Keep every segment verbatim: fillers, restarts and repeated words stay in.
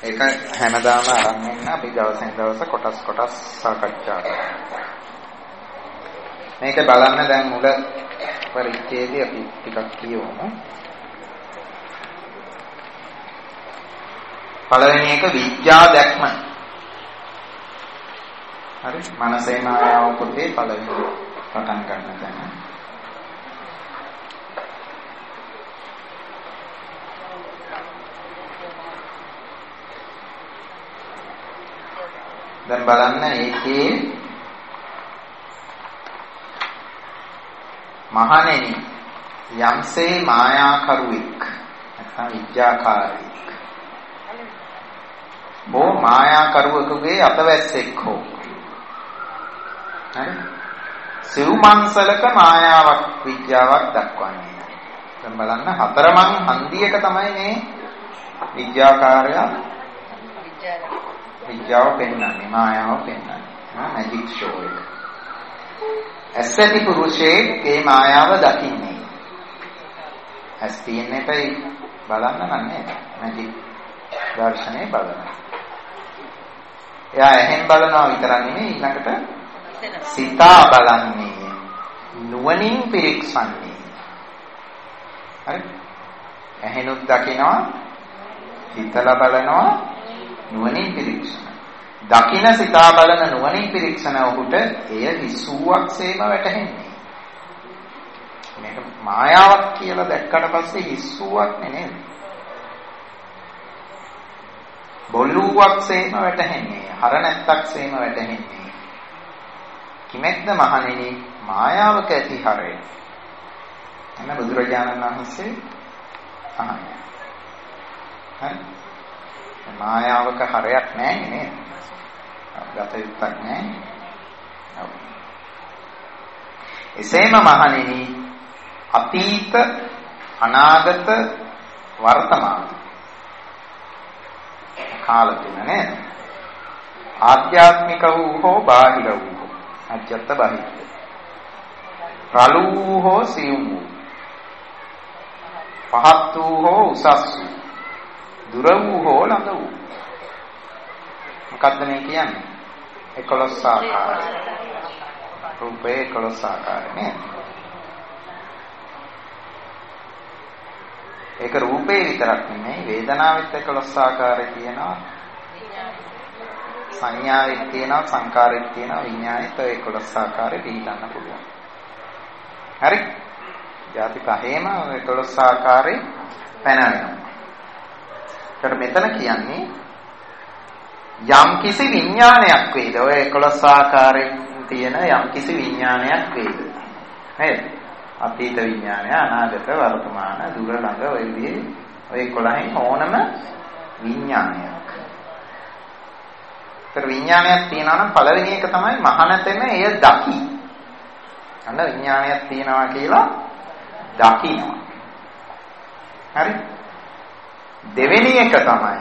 ඒක හැමදාම අරන් ඉන්න අපි දවසෙන් දවස කොටස් කොටස් සාකච්ඡා කරනවා. මේක බලන්න දැන් මුල පරිච්ඡේදයේ අපි ටිකක් කියවමු. පළවෙනි එක විද්‍යා දැක්ම. හරි මනසේ මායාව පොතේ පළවෙනි පටන් ගන්න තැන. දැන් බලන්න ඒකේ මහණෙනි යම්සේ මායාකරුවෙක් නැත්නම් විද්‍යාකාරයෙක් බෝ මායාකරුවෙකුගේ අතවැස්සෙක් හෝ හරි සිව්මන්සලක මායාවක් විද්‍යාවක් දක්වන්නේ. දැන් බලන්න හතරමං හන්දියක තමයි මේ විද්‍යාකාරයා විද්‍යාව පෙන්වන්නේ මායාව පෙන්වන්නේ මැජික් ෂෝ එක. ඇසති පුරුෂයෙක් ඒ මායාව දකින්නේ. ඇස් තියෙන එකයි බලන්න නන්නේ මැජික් දර්ශනේ බලන. එයා එහෙන් බලනවා විතරක් නෙමෙයි ඊළඟට සිතා බලන්නේ නුවණින් පිරික්සන්නේ. හරි? ඇහෙනුත් දකිනවා හිතලා බලනවා නුවණින් පිරික්සන. දකින සිතා බලන නුවණින් පිරික්සන ඔහුට එය හිස්සුවක්සේම වැටහෙන්නේ. මේක මායාවක් කියලා දැක්කට පස්සේ හිස්සුවක් නෙමෙයි. බොල්ලුවක්සේම වැටහෙන්නේ. හර නැත්තක්සේම වැටහෙන්නේ. කිමෙක්ද මහණෙනි මායාවක ඇති හරය. එන්න බුදුරජාණන් වහන්සේ අහන්නේ. හරි මායාවක හරයක් නැහැ නේද? ගත යුක්තක් නැහැ. ඔව්. එසේම මහණෙනි අතීත අනාගත වර්තමාන කාල තුන නේද? ආධ්‍යාත්මික වූ හෝ බාහිර වූ හෝ අජත්ත බාහිර. රළු වූ හෝ සියුම් වූ. පහත් වූ හෝ උසස් වූ. දුර වූ හෝ ළඟ වූ. මොකද්ද මේ කියන්නේ? එකොළොස් ආකාරය. රූපේ එකොළොස් ආකාරය නේද? ඒක රූපේ විතරක් නෙමෙයි වේදනාවෙත් එකොළොස් ආකාරය තියෙනවා. සංඥාවෙත් තියෙනවා සංකාරෙත් තියෙනවා විඥානෙත් ඔය එකොළොස් ආකාරය පිළිගන්න පුළුවන්. හරි? ಜಾති පහේම එකොළොස් ආකාරේ පැනවෙනවා. ඒකට මෙතන කියන්නේ යම් කිසි විඥානයක් වේද ඔය එකොළොස් ආකාරයෙන් තියෙන යම් කිසි විඥානයක් වේද නේද? අතීත විඥානය අනාගත වර්තමාන දුර ළඟ ඔය විදිහේ ඔය එකොළහෙන් ඕනම විඥානයක්. ඒතර විඥානයක් තියෙනවා නම් පළවෙනි එක තමයි මහානතෙම එය දකි. අන්න විඥානයක් තියෙනවා කියලා දකිනවා. හරි? දෙවෙනි එක තමයි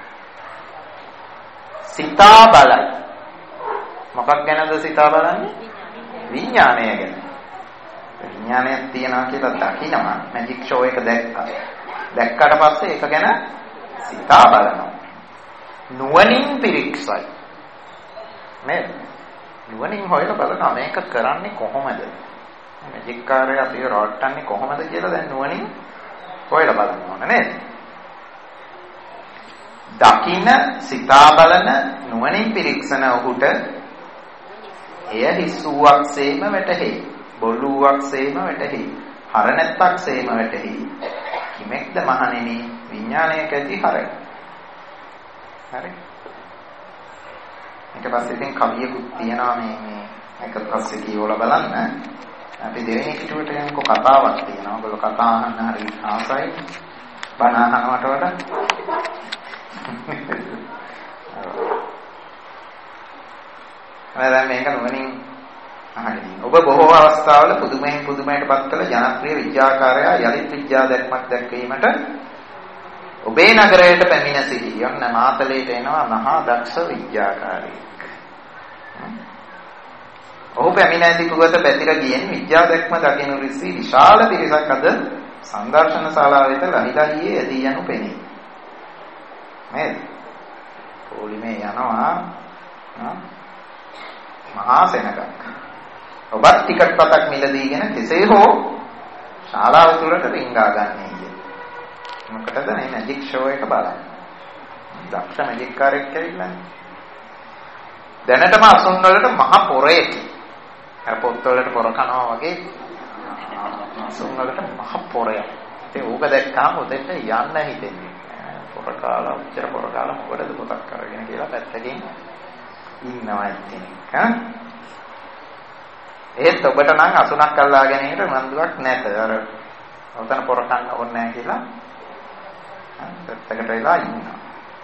සිතා බලයි. මොකක් ගැනද සිතා බලන්නේ? විඥානය ගැන. විඥානයක් තියනවා කියලා දකිනවා. මැජික් ෂෝ එක දැක්කා. දැක්කට පස්සේ ඒක ගැන සිතා බලනවා. නුවණින් පිරික්සයි. නේද? නුවණින් හොයලා බලනවා මේක කරන්නේ කොහොමද? මැජික් කාර්යය අපි රවට්ටන්නේ කොහොමද කියලා දැන් නුවණින් හොයලා බලන්න ඕන නේද? දකින සිතා බලන නුවණින් පිරික්සන ඔහුට එය හිස්සුවක්සේම වැටහෙයි. බොළුවක්සේම වැටහෙයි. හර නැත්තක්සේම වැටහෙයි. කිමෙක්ද මහණෙනි විඥානයක ඇති හරය. හරි? ඊට පස්සේ ඉතින් කවියකුත් තියෙනවා මේ මේ එක පස්සේ කියවලා බලන්න. අපි දෙවෙනි පිටුවට යනකො කතාවක් තියෙනවා. ඔයගොල්ලෝ කතා අහන්න හරි ආසයි. බණ අහනවට වඩා දැන් මේක නුවණින් අහන්නේ. ඔබ බොහෝ අවස්ථාවල පුදුමයෙන් පුදුමයට පත් කළ ජනප්‍රිය විද්‍යාකාරයා යලිත් විද්‍යා දැක්මක් දැක්වීමට ඔබේ නගරයට පැමිණ සිටි. යන්න මාතලේට එනවා මහා දක්ෂ විද්‍යාකාරයෙක්. ඔහු පැමිණ සිටුවත පැතිර ගියෙන් විද්‍යා දැක්ම දකිනු රිසි විශාල පිරිසක් අද සංදර්ශන ශාලාව වෙත ලහිලා ගියේ ඇදී යනු පෙනේ. නේද? පොලිමේ යනවා මහා සෙනගක්. ඔබත් ටිකට් පතක් මිලදීගෙන කෙසේ හෝ ශාලාව තුලට රිංගා ගන්නයි. මොකටද මේ මැජික් ෂෝ එක බලන්න. දක්ෂ මැජික් කාරයෙක් ඇවිල්ලා දැනටම අසුන් වලට මහ පොරේකි. අර පොත් වලට පොර කනවා වගේ අසුන් වලට මහ පොරයක්. ඒ ඌක දැක්කාම උදේට යන්න හිතෙන්නේ. පොර කාලා උච්චර පොර කාලා මොකටද පොතක් අරගෙන කියලා පැත්තකින් ඉන්නවා ඉතින්. හා ඒත් ඔබට නම් අසුනක් අල්ලා ගැනීමට උනන්දුවක් නැත. අර ඔතන පොර කන්න ඕනේ නැහැ කියලා පැත්තකට වෙලා ඉන්නවා.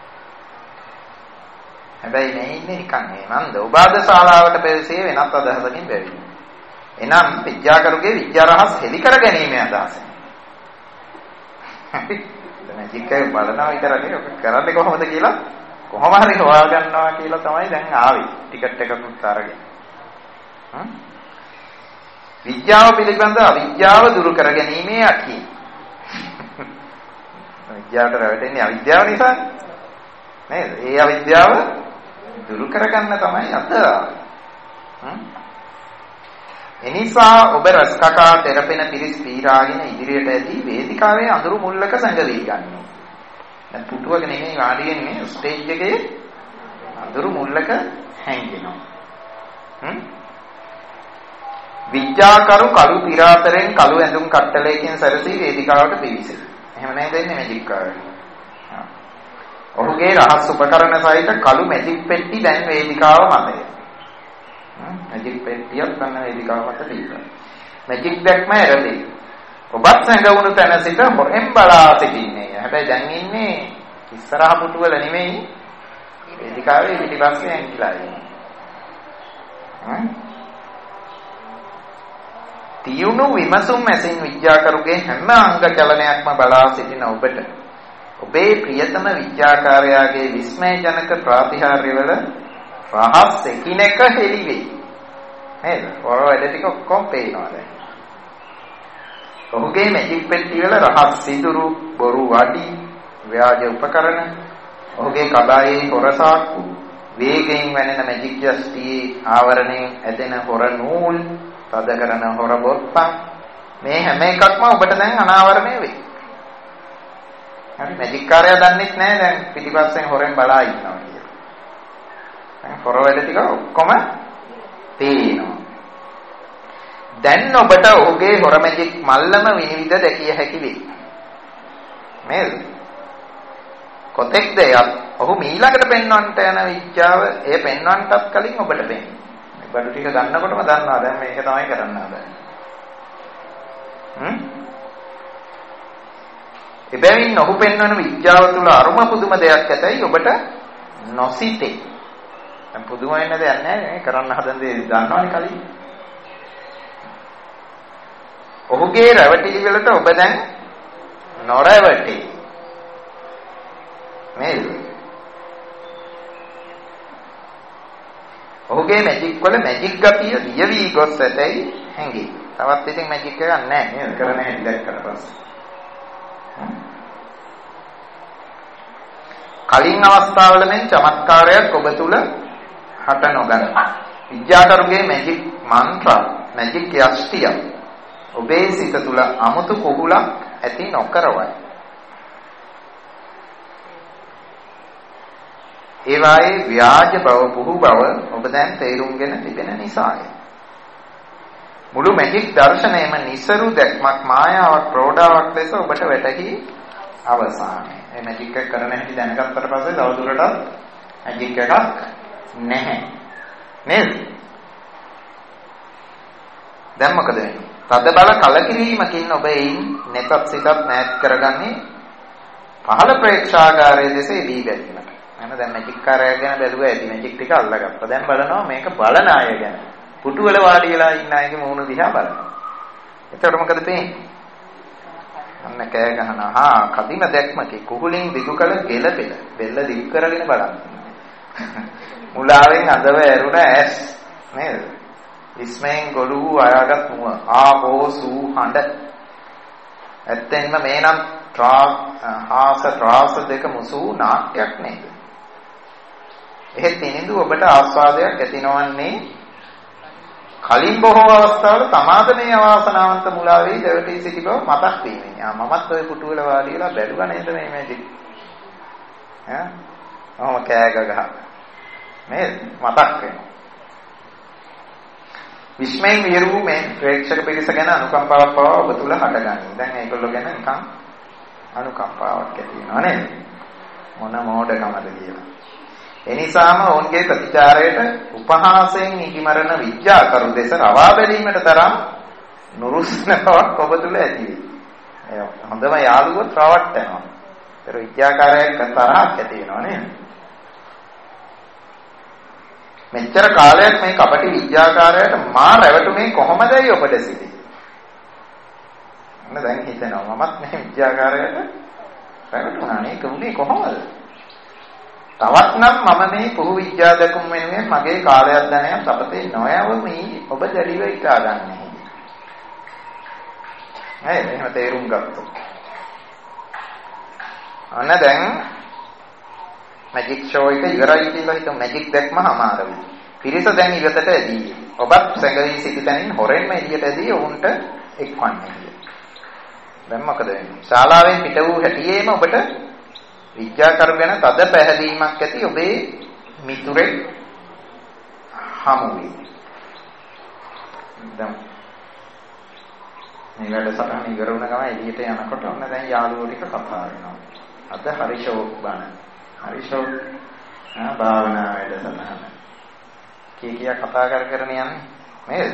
හැබැයි මේ ඉන්නේ නිකන් මේ මන්ද ඔබ අද ශාලාවට පෙරසේ වෙනත් අදහසකින් බැවියි. එනම් විද්‍යාකරුගේ විද්‍යා රහස් හෙලි කර ගැනීමේ අදහසෙන්. මැජික් එක බලනවා විතරනේ ඔක කරන්නේ කොහොමද කියලා කොහොම හරි හොයා ගන්නවා කියලා තමයි දැන් ආවේ. ටිකට් එකකුත් අරගෙන. හ්ම් විද්‍යාව පිළිබඳ අවිද්‍යාව දුරු කර ගැනීමේ අකි. විද්‍යාවට රැවටෙන්නේ අවිද්‍යාව නිසා නේද? ඒ අවිද්‍යාව දුරු කරගන්න තමයි අද. හ්ම් එනිසා ඔබ රසකකා තෙරපෙන පිරිස් පීරාගෙන ඉදිරියට ඇදී වේදිකාවේ අඳුරු මුල්ලක සංගවී ගන්නවා. දැන් පුටුවක නෙමෙයි වාඩි වෙන්නේ ස්ටේජ් එකේ අඳුරු මුල්ලක හැංගෙනවා. හ්ම් විද්‍යාකරු කළු පිරාතරෙන් කළු ඇඳුම් කට්ටලයකින් සැරසී වේදිකාවට පිවිසෙයි. එහෙම නේද ඉන්නේ මැජික් කාරයා. ඔහුගේ රහස් උපකරණ සහිත කළු මැජික් පෙට්ටි දැන් වේදිකාව මතය. මැජික් පෙට්ටියක් ගන්න වේදිකාව මත තිබ්බා. මැජික් දැක්ම ඇරදී. ඔබත් සංගවුණු තැන සිට හොරෙන් බලා සිටින්නේ. හැබැයි දැන් ඉන්නේ ඉස්සරහ පුටුවල නෙමෙයි වේදිකාවේ පිටිපස්සේ ඇඟිලා ඉන්නේ. හ්ම් තියුණු විමසුම් ඇසින් විද්‍යාකරුගේ හැම අංග චලනයක්ම බලා සිටින ඔබට ඔබේ ප්‍රියතම විද්‍යාකාරයාගේ විස්මයජනක ප්‍රාතිහාර්යවල රහස් එකිනෙක හෙළි වෙයි. නේද? ඔය වැඩ ටික ඔක්කොම පේනවා දැන්. ඔහුගේ මැජික් පෙට්ටිය වල රහස් සිදුරු, බොරු වඩි, ව්‍යාජ උපකරණ, ඔහුගේ කඩායේ හොරසාක්කු, වේගයෙන් වැනෙන මැජික් යස්ටියේ ආවරණයෙන් ඇදෙන හොර නූල්, තද කරන හොර බොත්තම් මේ හැම එකක්ම ඔබට දැන් අනාවරණය වෙයි. හරි මැජික් කාර්යය දන්නෙත් නැහැ දැන් පිටිපස්සෙන් හොරෙන් බලා ඉන්නවා කියලා. දැන් හොර වැඩ ටික ඔක්කොම පේනවා. දැන් ඔබට ඔහුගේ හොර මැජික් මල්ලම විනිවිද දැකිය හැකි වෙයි. නේද? කොතෙක්ද යත් ඔහු මීළඟට පෙන්වන්නට යන විද්‍යාව එය පෙන්වන්නටත් කලින් ඔබට පෙන්නේ. බඩු ටික ගන්නකොටම දන්නවා දැන් මේක තමයි කරන්න හදන්නේ. හ්ම්? එබැවින් ඔහු පෙන්වන විද්‍යාව තුළ අරුම පුදුම දෙයක් ඇතයි ඔබට නොසිතේ. දැන් පුදුම වෙන්න දෙයක් නැහැ මේ කරන්න හදන දේ දන්නවනේ කලින්. ඔහුගේ රැවටිලි වලට ඔබ දැන් නොරැවටේ. නේද? ඔහුගේ මැජික් වල මැජික් ගතිය දියවි ගොස් ඇතයි හැඟේ. තවත් ඉතින් මැජික් එකක් නැහැ නේද? කරන හැටි දැක්කට පස්සේ. කලින් අවස්ථාවල මෙන් චමත්කාරයක් ඔබ තුල හට නොගන්න. විද්‍යාකරුගේ මැජික් මන්ත්‍ර, මැජික් යෂ්ටිය ඔබේ සිත තුල අමුතු කුහුලක් ඇති නොකරවයි. ඒවායේ ව්‍යාජ බව පුහු බව ඔබ දැන් තේරුම්ගෙන තිබෙන නිසාය. මුළු මැජික් දර්ශනයම නිසරු දැක්මක් මායාවක් ප්‍රෝඩාවක් ලෙස ඔබට වැටහි අවසානයේ. මේ මැජික් එක කරන හැටි දැනගත්තට පස්සේ තවදුරටත් මැජික් එකක් නැහැ. නේද? දැන් මොකද වෙන්නේ? තද බල කලකිරීමකින් ඔබ එයින් නැතත් සිතත් නැත් කරගන්නේ පහළ ප්‍රේක්ෂාගාරයේ දෙස එදී ගැනීමට. මම දැන් මැජික් කාර්යය ගැන බැලුවා ඇති මැජික් ටික අල්ලගත්තා. දැන් බලනවා මේක බලන අය ගැන. පුටු වල වාඩි වෙලා ඉන්න අයගේ මූණ දිහා බලනවා. එතකොට මොකද පේන්නේ? අන්න කෑ ගහනවා. හා කදිම දැක්මකේ කුහුලින් දිගු කළ ගෙල පෙළ. බෙල්ල දිගු කරගෙන බලන්න. මුලාවෙන් අඳව ඇරුණ ඇස් නේද? ඉස්මෙන් ගොළු අයාගත් මුව. ආපෝ සූ හඬ. ඇත්තෙන්ම මේ නම් හාස ත්‍රාස දෙක මුසු නාට්‍යයක් නේද? එහෙත් තිනින්දු ඔබට ආස්වාදයක් ඇතිනවන්නේ කලින් බොහෝ අවස්ථාවල තමාද මේ අවාසනාවන්ත මුලාවේ දෙවටි සිටි බව මතක් වීමෙන්. ආ මමත් ওই පුටුවල වාඩි වෙලා බැලුවා නේද මේ මැජික්. ඈ ඔහොම කෑග ගහ. මේ මතක් වෙනවා. විශ්මයෙන් වියරූ මේ ප්‍රේක්ෂක පිරිස ගැන අනුකම්පාවක් පවා ඔබ තුල හටගනී. දැන් ඒගොල්ලෝ ගැන නිකන් අනුකම්පාවක් ඇති වෙනවා නේද? මොන මෝඩකමද කියලා. එනිසාම ඔවුන්ගේ ප්‍රතිචාරයට උපහාසයෙන් නිදිමරන විද්‍යාකරු දෙස රවා බැලීමට තරම් නුරුස්න බවක් ඔබ තුල ඇති වෙයි. හොඳම යාළුවොත් රවට්ටනවා. ඒතර විද්‍යාකාරයෙක් තරහක් ඇති වෙනවා නේද? මෙච්චර කාලයක් මේ කපටි විද්‍යාකාරයාට මා රැවටුනේ කොහොමදයි ඔබට සිටි? අන්න දැන් හිතෙනවා මමත් මේ විද්‍යාකාරයාට රැවටුණා නේ කොහොමද කොහොමද? තවත් නම් මම මේ පුහු විද්‍යා දකුම් වෙනුවෙන් මගේ කාලයක් ධනයක් අපතේ නොයවමි ඔබ දැඩිව ඉටා ගන්නෑ. නේද? එහෙම තේරුම් ගත්තොත්. අන්න දැන් මැජික් ෂෝ එක ඉවරයි කියලා හිතමු. මැජික් දැක්ම හමාරවි. පිරිස දැන් ඉවතට ඇදී. ඔබත් සැඟවී සිටිතනින් හොරෙන්ම එළියට ඇදී ඔවුන්ට එක්වන්නේ. දැන් මොකද වෙන්නේ? ශාලාවෙන් පිට වූ හැටියේම ඔබට විද්‍යාකරු ගැන තද පැහැදීමක් ඇති ඔබේ මිතුරෙක් හමු වේ. දැන් මේ වැඩසටහන ඉවර වුණ ගමන් එළියට යනකොට ඔන්න දැන් යාළුවෝ ටික කතා වෙනවා. අද හරි ෂෝක් බණ. හරි ෂෝක් ආ භාවනා වැඩසටහන. කී කියා කතා කර කර යන්නේ නේද?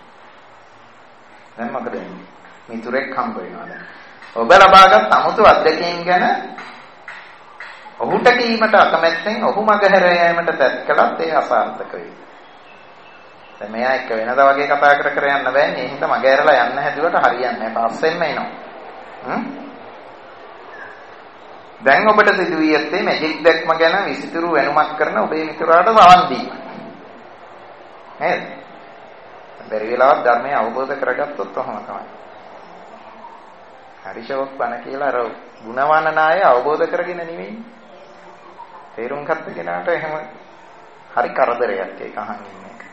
දැන් මොකද වෙන්නේ? මිතුරෙක් හම්බ වෙනවා දැන්. ඔබ ලබාගත් 아무තු අත්දැකීම් ගැන ඔහුට කීමට අකමැත්තෙන් ඔහු මගහැර යෑමට තැත් කළත් ඒ අසාර්ථක වෙයි. දැන් මෙයා එක්ක වෙනදා වගේ කතා කර කර යන්න බෑනේ. ඒ හින්දා මගහැරලා යන්න හැදුවට හරියන්නේ නැහැ. පස්සෙන්ම එනවා. හ්ම්? දැන් ඔබට සිදු වී ඇත්තේ මැජික් දැක්ම ගැන විසිතුරු වෙනුමක් කරන ඔබේ මිතුරාට සවන් දීම. නේද? බැරි වෙලාවක් ධර්මය අවබෝධ කරගත්තොත් ඔහොම තමයි. හරිෂෝක් බණ කියලා අර ගුණවන්නාය අවබෝධ කරගෙන නෙවෙයි. තේරුම් ගත්ත කෙනාට එහෙම හරි කරදරයක් ඒක අහන් ඉන්න එක.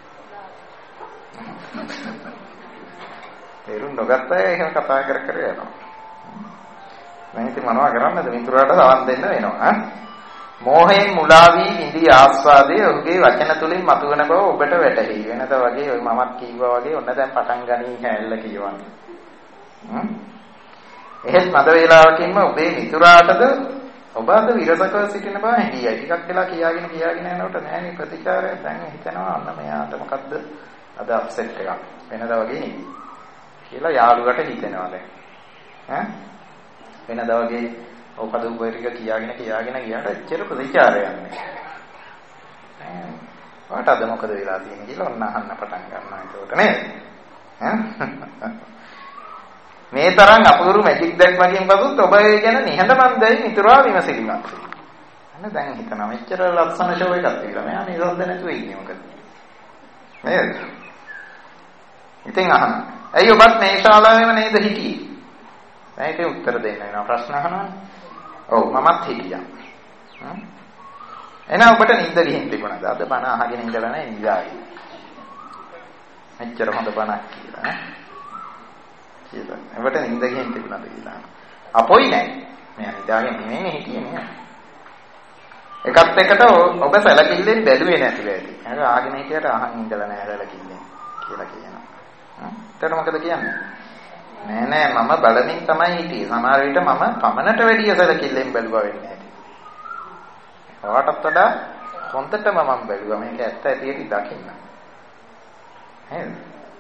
තේරුම් නොගත්ත අය එහෙම කතා කර කර යනවා. මම ඉතින් මොනවා කරන්නද මිතුරාට සවන් දෙන්න වෙනවා. මෝහයෙන් මුලා වී ඉඳී ආස්වාදයේ ඔහුගේ වචන තුලින් මතුවන බව ඔබට වැටහි. වෙනද වගේ ඔය මමත් කිව්වා වගේ ඔන්න දැන් පටන් ගනී හැල්ල කියවන්නේ. හ්ම් එහෙත් මද වේලාවකින්ම ඔබේ මිතුරාටද ඔබ අද විරසකව සිටින බව හැඟියයි. ටිකක් වෙලා කියාගෙන කියාගෙන යනකොට නෑනේ ප්‍රතිචාරය. දැන් හිතනවා අන්න මෙයාට මොකද්ද අද අප්සෙට් එකක්. වෙනදා වගේ නෙවෙයි කියලා යාළුවට හිතෙනවා දැන්. ඈ වෙනදා වගේ ඔකද උඹ ටික කියාගෙන කියාගෙන ගියාට එච්චර ප්‍රතිචාරයක් නෑ. ඈ වට අද මොකද වෙලා තියෙන්නේ කියලා ඔන්න අහන්න පටන් ගන්නවා ඒකට නේද? ඈ මේ තරම් අපුරු මැජික් දැක්මකින් පසුත් ඔබ ඒ ගැන නිහඬමන්දයි මිතුරා විමසිලිමත්. අන්න දැන් හිතනවා මෙච්චර ලස්සන ෂෝ එකක් තියලා මෙයා නිරෝධ නැතුව ඉන්නේ මොකද? නේද? ඉතින් අහන්න. ඇයි ඔබත් මේ ශාලාවේම නේද හිටියේ? මේකේ උත්තර දෙන්න වෙනවා ප්‍රශ්න අහනවා. ඔව් මමත් හිටියා. හ්ම්. එහෙනම් ඔබට නිින්ද ගිහින් තිබුණාද? අද බණ අහගෙන ඉඳලා නැහැ නිදායි. මෙච්චර හොඳ බණක් කියලා ඈ. කියලා. ඒකට නිින්ද ගිහින් තිබුණාද කියලා. අපොයි නෑ. මෙයා නිදාගෙන නෙමෙයි හිටියේ නෑ. එකත් එකට ඔබ සැලකිල්ලෙන් බැලුවේ නැතිව ඇති. ඒක ආගෙන හිටියට අහන් ඉඳලා නෑ සැලකිල්ලෙන් කියලා කියනවා. හ්ම්. එතකොට මොකද කියන්නේ? නෑ නෑ මම බලමින් තමයි හිටියේ. සමහර විට මම පමණට වැඩිය සැලකිල්ලෙන් බැලුවා වෙන්නේ නැති. ඔයාටත් වඩා හොඳටම මම බැලුවා. මේක ඇත්ත ඇතියට දකින්න. නේද?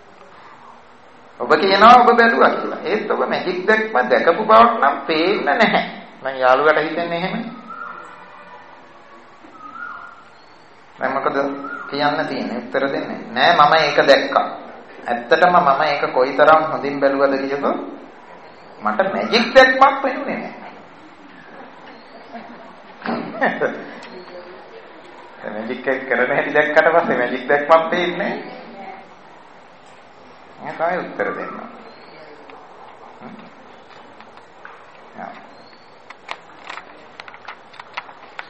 ඔබ කියනවා ඔබ බැලුවා කියලා. ඒත් ඔබ මැජික් දැක්ම දැකපු බවක් නම් පේන්න නැහැ. මම යාළුවට හිතන්නේ එහෙම. මම මොකද කියන්න තියෙන්නේ? උත්තර දෙන්නේ. නෑ මම ඒක දැක්කා. ඇත්තටම මම ඒක කොයිතරම් හොඳින් බැලුවද කියතොත් මට මැජික් දැක්මක් පෙනුනේ නෑ. මැජික් එක කරන හැටි දැක්කට පස්සේ මැජික් දැක්මක් පේන්නේ නෑ. තමයි උත්තර දෙන්න.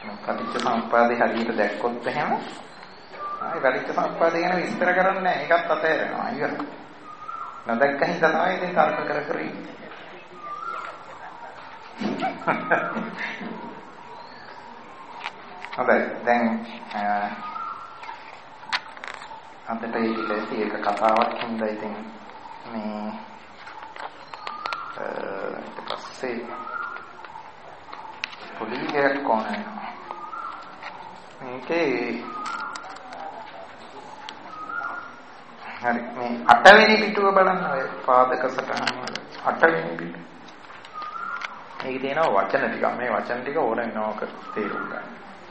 පටිච්ච සමුප්පාදේ හරියට දැක්කොත් එහෙම ආයි පටිච්ච සමුප්පාදේ ගැන විස්තර කරන්නේ නැහැ. ඒකත් අතහැරෙනවා. අයියෝ. නැදක්ක හින්දා තමයි ඉතින් තර්ක කර කර ඉන්නේ. හොඳයි. දැන් අදට ඊළඟට එක කතාවක් හින්දා ඉතින් මේ ඊට පස්සේ පොලිසියක් කොහොමද මේකේ හරි මේ අටවෙනි පිටුව බලන්න ඔය පාදක සටහන වල අටවෙනි පිටුව මේකේ තියෙනවා වචන ටික මේ වචන ටික ඕන වෙනවක තේරුම් ගන්න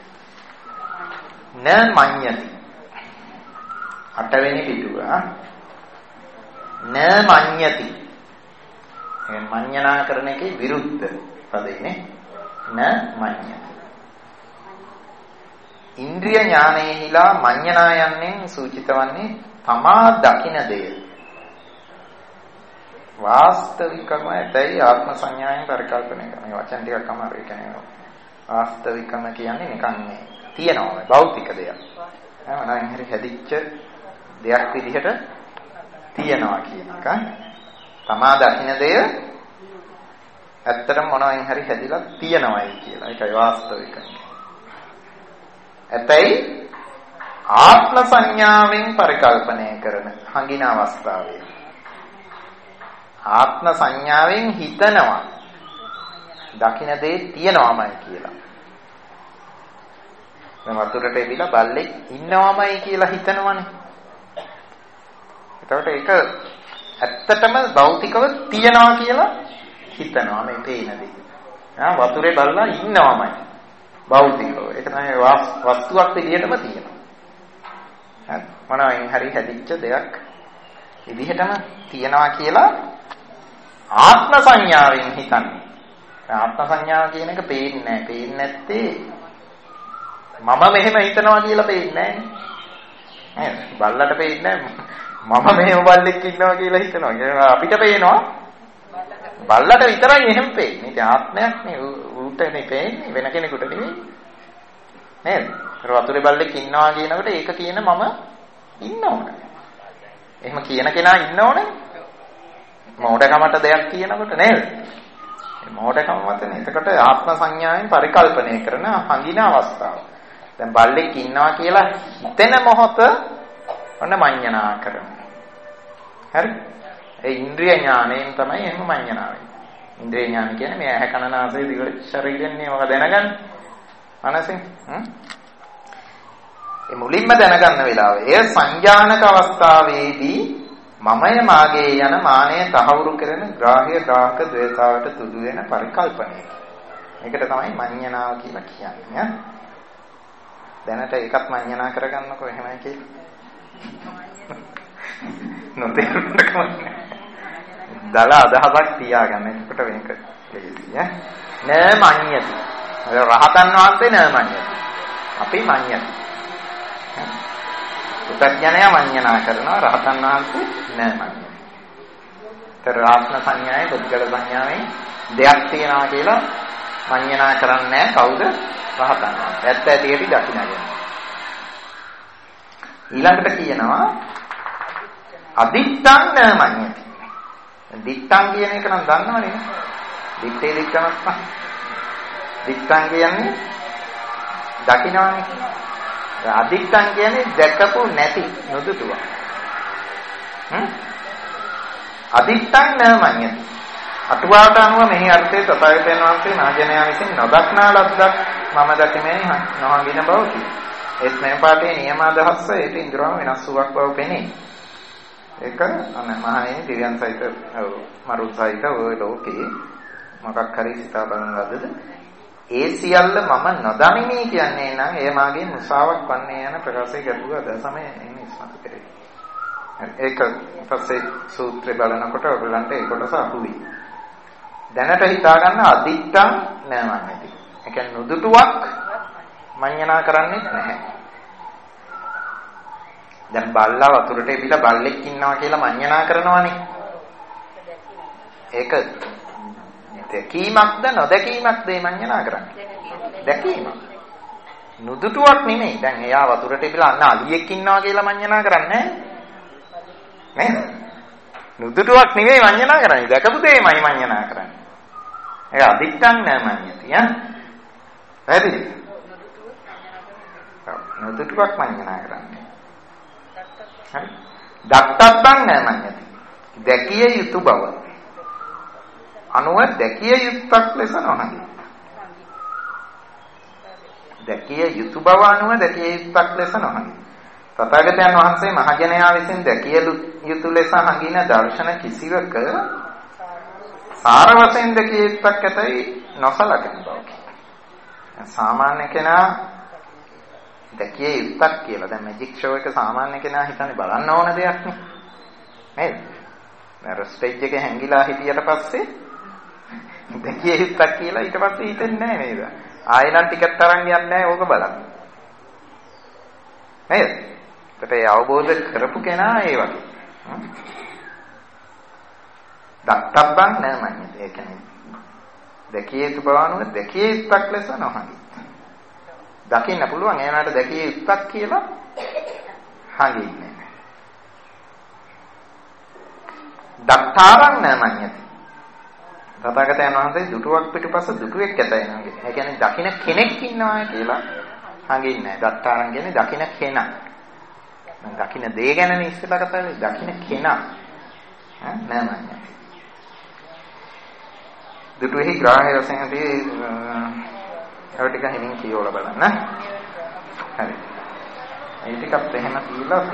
න මඤ්ඤති අටවෙනි පිටුව න මඤ්ඤති ඒ මඤ්ඤනා කරන එකේ විරුද්ධ පදේනේ න මඤ්ඤති ඉන්ද්‍රිය ඥානයේහිලා මඤ්ඤනා යන්නේ සූචිත වන්නේ තමා දකින දෙය වාස්තවිකම ඇතයි ආත්ම සංඥාවෙන් පරිකල්පනය කරන මේ වචන ටිකක් අමාරු ඒ කියන්නේ වාස්තවිකම කියන්නේ නිකන් මේ තියෙනවා භෞතික දෙයක් නෑ හරි හැදිච්ච දෙයක් විදිහට තියනවා කියන එක තමා දකින දෙය ඇත්තටම මොනවායින් හරි හැදිලා තියනවායි කියලා ඒකයි වාස්තවිකම ඇතයි ආත්ම සංඥාවෙන් පරිකල්පනය කරන හඟින අවස්ථාවේ ආත්ම සංඥාවෙන් හිතනවා දකින දේ තියනවාමයි කියලා මම වතුරට එවිලා බල්ලෙක් ඉන්නවාමයි කියලා හිතනවනේ එතකොට ඒක ඇත්තටම භෞතිකව තියනවා කියලා හිතනවා මේ පේන දේ ආ වතුරේ බල්ලා ඉන්නවාමයි භෞතිකව ඒක තමයි වස්තුවක් විදිහටම තියෙනවා හරි මොනවායින් හරි හැදිච්ච දෙයක් විදිහටම තියනවා කියලා ආත්ම සංඥාවෙන් හිතන්නේ ආත්ම සංඥාව කියන එක පේන්නේ නැහැ පේන්නේ නැත්තේ මම මෙහෙම හිතනවා කියලා පේන්නේ නැහැ නේද බල්ලට පේන්නේ මම මෙහෙම බල්ලෙක් ඉන්නවා කියලා හිතනවා අපිට පේනවා බල්ලට විතරයි එහෙම පේන්නේ ඉතින් ආත්මයක් නේ ඌටනේ පේන්නේ වෙන කෙනෙකුට නෙවෙයි නේද අර වතුරේ බල්ලෙක් ඉන්නවා කියනකොට ඒක කියන මම ඉන්නවනේ එහෙම කියන කෙනා ඉන්නවනේ මෝඩකමට දෙයක් කියනකොට නේද මෝඩකම මතනේ එතකොට ආත්ම සංඥාවෙන් පරිකල්පනය කරන හඟින අවස්ථාව දැන් බල්ලෙක් ඉන්නවා කියලා හිතෙන මොහොත ඔන්න මඤ්ඤණා කරනවා හරි ඒ ඉන්ද්‍රිය ඥාණයෙන් තමයි එහෙම මඤ්ඤණා වෙන්නේ ඉන්ද්‍රිය ඥාන කියන්නේ මේ ඇහැ කන නාසය දිව ශරීරයෙන් මේවා දැනගන්න මනසෙන් ඒ මුලින්ම දැනගන්න වෙලාවේ ඒ සංජානක අවස්ථාවේදී මමය මාගේ යන මානය තහවුරු කරන ග්‍රාහ්‍ය ග්‍රාහක ද්වේතාවට තුඩු වෙන පරිකල්පනය. මේකට තමයි මඤ්ඤණාව කියලා කියන්නේ. දැනට ඒකත් මඤ්ඤණා කරගන්නකො එහෙමයි කියලා. නොතේරුණට කමන්නේ. දල අදහසක් තියාගන්න. එතකොට වෙනක ලේසියි ඈ. න මඤ්ඤති. රහතන් වහන්සේ න මඤ්ඤති. අපි මඤ්ඤති. උත්ඥානය මඤ්ඤණා කරනවා රහතන් වහන්සේ නෑ මඤ්ඤණා. ඒතර ආත්ම සංඥාවේ බුද්ධල සංඥාවේ දෙයක් තියනවා කියලා මඤ්ඤණා කරන්නේ කවුද? රහතන් වහන්සේ. ඇත්ත ඇටියට දකින්නගෙන. ඊළඟට කියනවා අදිත්තං න මඤ්ඤති. දිත්තං කියන එක නම් දන්නවනේ. දිත්තේ දික්කමක්. දිත්තං කියන්නේ දකින්නවනේ. අදිත්තං කියන්නේ දැකපු නැති නොදුටුව. හ්ම් අදිත්තං න මඤ්ඤති. අටුවාවට අනුව මෙහි අර්ථයේ තථාගතයන් වහන්සේ නාජනයා විසින් නොදක්නා ලද්දක් මම දකිමේ නොහඟින බව කියනවා. ඒත් මේ පාඩේ නියම අදහස ඒක ඉන්ද්‍රයන් වෙනස් වූවක් බව පෙනේ. ඒක අන මහණෙනි දිව්‍යයන් සහිත මරුත් සහිත ඔය ලෝකේ මොකක් හරි සිතා බලන ලද්දද ඒ සියල්ල මම නොදනිමි කියන්නේ නම් එය මාගේ මුසාවක් වන්නේ යන ප්‍රකාශය ගැටුව අද සමය එන්නේ ඉස්මතු කරේ. ඒක පස්සේ සූත්‍රය බලනකොට ඔයගලන්ට ඒ කොටස අහුවි. දැනට හිතා ගන්න අදිත්තං නෑමන්නේති. ඒ කියන්නේ නුදුටුවක් මඤ්ඤණා කරන්නේ නැහැ. දැන් බල්ලා වතුරට එවිලා බල්ලෙක් ඉන්නවා කියලා මඤ්ඤණා කරනවානේ. ඒක දැකීමක්ද නොදැකීමක්ද මේ මඤ්ඤණා කරන්නේ? දැකීමක්. නුදුටුවක් නෙමෙයි. දැන් එයා වතුරට ඉබිලා අන්න අලියෙක් ඉන්නවා කියලා මඤ්ඤණා කරන්නේ නේද? නුදුටුවක් නෙමෙයි මඤ්ඤණා කරන්නේ. දැකපු දෙයමයි මඤ්ඤණා කරන්නේ. ඒක අදිත්තං නමඤ්ඤති ඈ. පැහැදිලිද? නුදුටුවක් මඤ්ඤණා කරන්නේ. හරි. දක්තබ්බං නමඤ්ඤති. දැකිය යුතු බව. අනුව දැකිය යුක්තක් ලෙස නොහඟි. දැකිය යුතු බව අනුව දැකිය යුක්තක් ලෙස නොහඟි. තථාගතයන් වහන්සේ මහජනයා විසින් දැකිය යුතු ලෙස හඟින දර්ශන කිසිවක සාර වශයෙන් දැකිය යුක්තක් ඇතයි නොසලකන බව. සාමාන්‍ය කෙනා දැකිය යුක්තක් කියලා දැන් මැජික් ෂෝ එක සාමාන්‍ය කෙනා හිතන්නේ බලන්න ඕන දෙයක් නේ. නේද? නේද? ස්ටේජ් එකේ හැංගිලා හිටියට පස්සේ දැකිය යුක්තක් කියලා ඊට පස්සේ හිතෙන්නේ නැහැ නේද? ආයෙනම් ටිකට් තරන් යන්නේ නැහැ ඕක බලන්න. නේද? ඒකට ඒ අවබෝධ කරපු කෙනා ඒ වගේ. දක්තබ්බං නමඤ්ඤති. ඒ කියන්නේ දැකිය යුතු බව අනුව දැකිය යුක්තක් ලෙස නොහඟි. දකින්න පුළුවන් එයාට දැකිය යුක්තක් කියලා හඟින්නේ නැහැ. දක්තාරං නමඤ්ඤති. තථාගතයන් වහන්සේ දුටුවක් පිටුපස දුටුවෙක් ඇතයි නංගේ. ඒ කියන්නේ දකින්න කෙනෙක් ඉන්නවා කියලා හඟින්නේ නැහැ. දක්තාරං කියන්නේ දකින්න කෙනා. මම දකින්න දේ ගැන ඉස්සෙල්ලා කතා කරේ දකින්න කෙනා. ඈ නමඤ්ඤති. දුටුවෙහි ග්‍රාහ්‍ය රසයෙන් ඇති අර ටික හිමින් කියවලා බලන්න. හරි. මේ ටිකත් එහෙම තියලා අපි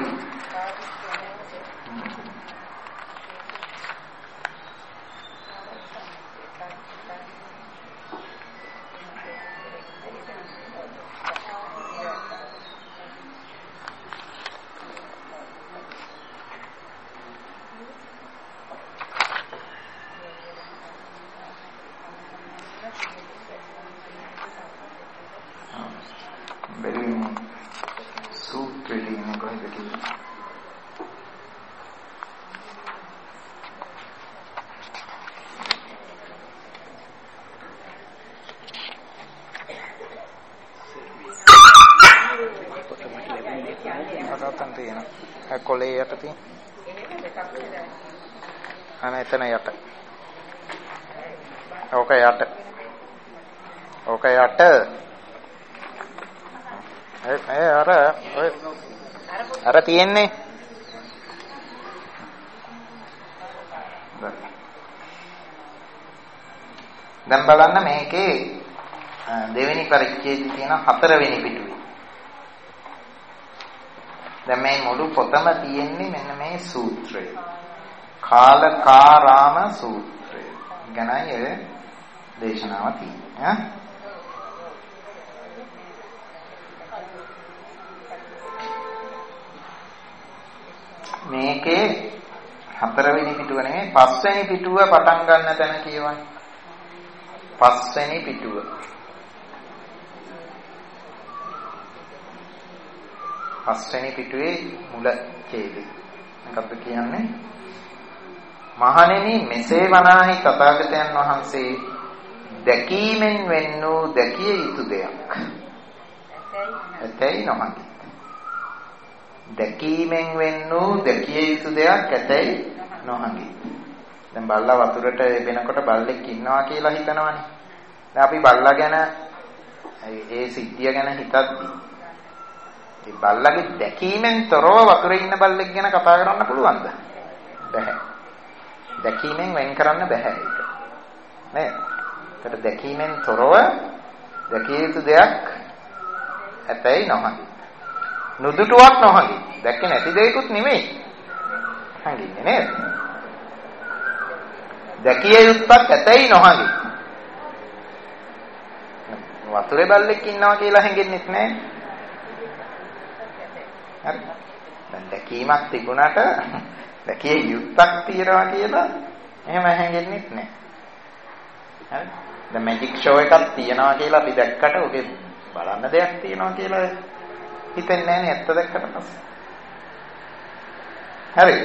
කොලේ යට තියෙන අනේ එතන යට ඕක යට ඕක යට ඒ අර ඔය අර තියෙන්නේ දැන් බලන්න මේකේ දෙවෙනි පරිච්ඡේදයේ තියෙන හතරවෙනි පිටුවේ දැන් මේ මුළු පොතම තියෙන්නේ මෙන්න මේ සූත්‍රය. කාලකාරාම සූත්‍රය. ගැනයි ඒ දේශනාව තියෙන්නේ. මේකේ හතරවෙනි පිටුව නෙමෙයි පස්වෙනි පිටුව පටන් ගන්න තැන කියවන්නේ. පස්වෙනි පිටුව. පස්වෙනි පිටුවේ මුල ඡේදය. මොකක්ද කියන්නේ? මහණෙනි මෙසේ වනාහි තථාගතයන් වහන්සේ දැකීමෙන් වෙන්නෝ දැකිය යුතු දෙයක්. ඇතැයි නොමඟි. දැකීමෙන් වෙන්නෝ දැකිය යුතු දෙයක් ඇතැයි නොමඟි. දැන් බල්ලා වතුරට වෙනකොට බල්ලෙක් ඉන්නවා කියලා හිතනවනේ. දැන් අපි බල්ලා ගැන ඒ සිද්ධිය ගැන හිතද්දී ඒ බල්ලගේ දැකීමෙන් තොරව වතුරේ ඉන්න බල්ලෙක් ගැන කතා කරන්න පුළුවන්ද? බැහැ. දැකීමෙන් වෙන් කරන්න බැහැ ඒක. නේද? ඒකට දැකීමෙන් තොරව දැකිය යුතු දෙයක් ඇතැයි නොහඟි. නුදුටුවක් නොහඟි. දැක්කේ නැති දෙයක්ුත් නෙමෙයි. හංගින්නේ නේද? දැකිය යුත්තක් ඇතැයි නොහඟි. වතුරේ බල්ලෙක් ඉන්නවා කියලා හැංගෙන්නෙත් නැහැ. හරි. දැන් දැකීමක් තිබුණාට දැකිය යුත්තක් තියනවා කියලා එහෙම හැංගෙන්නෙත් නැහැ. හරි. දැන් මැජික් ෂෝ එකක් තියනවා කියලා අපි දැක්කට ඔකේ බලන්න දෙයක් තියනවා කියලා හිතෙන්නේ නැහැ නේ ඇත්ත දැක්කට පස්සේ. හරි.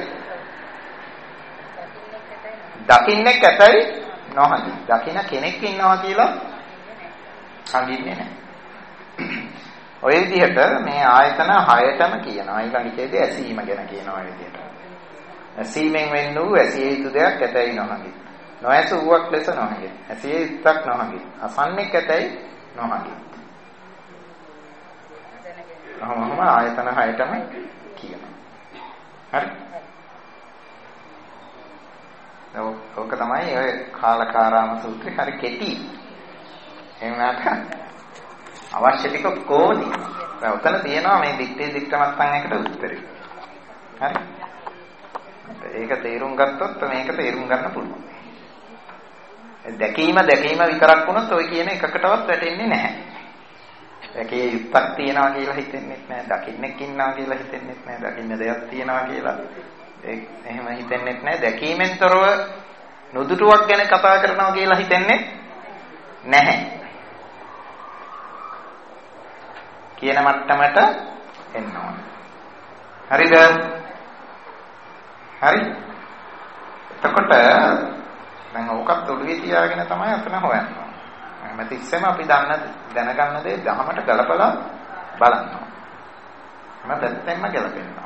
දකින්නේ කැතයි නොහඟි. දකින්න කෙනෙක් ඉන්නවා කියලා හඟින්නේ නැහැ. ඔය විදිහට මේ ආයතන හයටම කියනවා. ඊළඟටදී ඇසීම ගැන කියනවා ඔය විදිහට. ඇසීමෙන් වෙන්න වූ ඇසිය යුතු දෙයක් ඇතැයි නොහඟි. නොඇස වූවක් ලෙස නොහඟි. ඇසිය යුත්තක් නොහඟි. අසන්නෙක් ඇතැයි නොහඟි. කොහොමම ආයතන හයටම කියනවා. හරි. ඔක තමයි ඔය කාලකාරාම සූත්‍රේ හරි කෙටි. එහෙම නැත්නම් අවශ්‍ය ටික කොහොමද? දැන් උතන තියෙනවා මේ දික්ටේ දික්ටමත්තන් එකට උත්තරේ. හරි. ඒක තේරුම් ගත්තොත් මේක තේරුම් ගන්න පුළුවන්. දැකීම දැකීම විතරක් වුණොත් ඔය කියන එකකටවත් වැටෙන්නේ නැහැ. දැකේ යුක්තක් තියනවා කියලා හිතෙන්නේ නැහැ. දකින්නෙක් ඉන්නවා කියලා හිතෙන්නේ නැහැ. දකින්න දෙයක් තියනවා කියලා එහෙම හිතෙන්නේ නැහැ. දැකීමෙන් තොරව නුදුටුවක් ගැන කතා කරනවා කියලා හිතෙන්නේ නැහැ. කියන මට්ටමට එන්න ඕනේ. හරිද? හරි. එතකොට දැන් ඕකත් ඔළුවේ තියාගෙන තමයි අතන හොයන්නේ. හැම තිස්සෙම අපි දන්න දැනගන්න දේ දහමට ගලපලා බලනවා. හැම පැත්තෙන්ම ගලපෙනවා.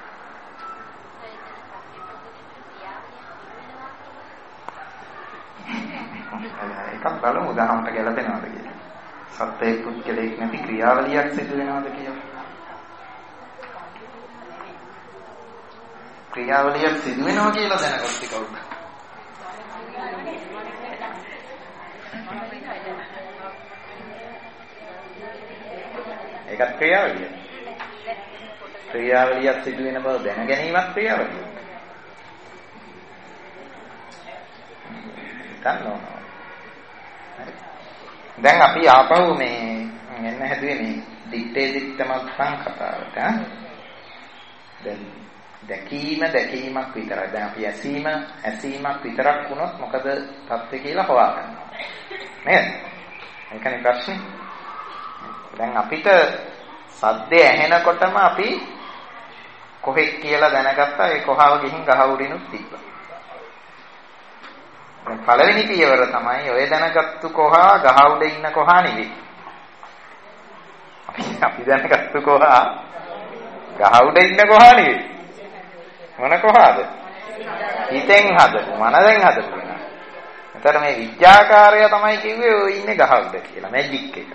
එකක් බලමු දහමට ගලපෙනවද කියලා. සත්‍යයේ පුද්ගලයක් නැති ක්‍රියාවලියක් සිදු වෙනවද කියලා. ක්‍රියාවලියක් සිදු වෙනවා කියලා දැනගත්තේ කවුද? ඒකත් ක්‍රියාවලිය. ක්‍රියාවලියක් සිදු වෙන බව දැන ගැනීමත් ක්‍රියාවලිය. ගන්නවා. දැන් අපි ආපහු මේ එන්න හැදුවේ මේ දික්ටේ දික්තමත්සන් කතාවට. දැන් දැකීම දැකීමක් විතරයි. දැන් අපි ඇසීම ඇසීමක් විතරක් වුණොත් මොකද තත්ත්වය කියලා හොයාගන්නවා. නේද? ඒකනේ ප්‍රශ්නේ. දැන් අපිට සද්දේ ඇහෙනකොටම අපි කොහෙක් කියලා දැනගත්තා. ඒ කොහාව ගිහින් ගහ උඩිනුත් තිබ්බා. දැන් පළවෙනි පියවර තමයි ඔය දැනගත්තු කොහා ගහ උඩ ඉන්න කොහා නෙවෙයි. අපි අපි දැනගත්තු කොහා ගහ උඩ ඉන්න කොහා නෙවෙයි. මොන කොහාද? හිතෙන් හදපු මනසෙන් හදපු කෙනා. එතකොට මේ විඥාකාරය තමයි කිව්වේ ඔය ඉන්නේ ගහ උඩ කියලා. මැජික් එක.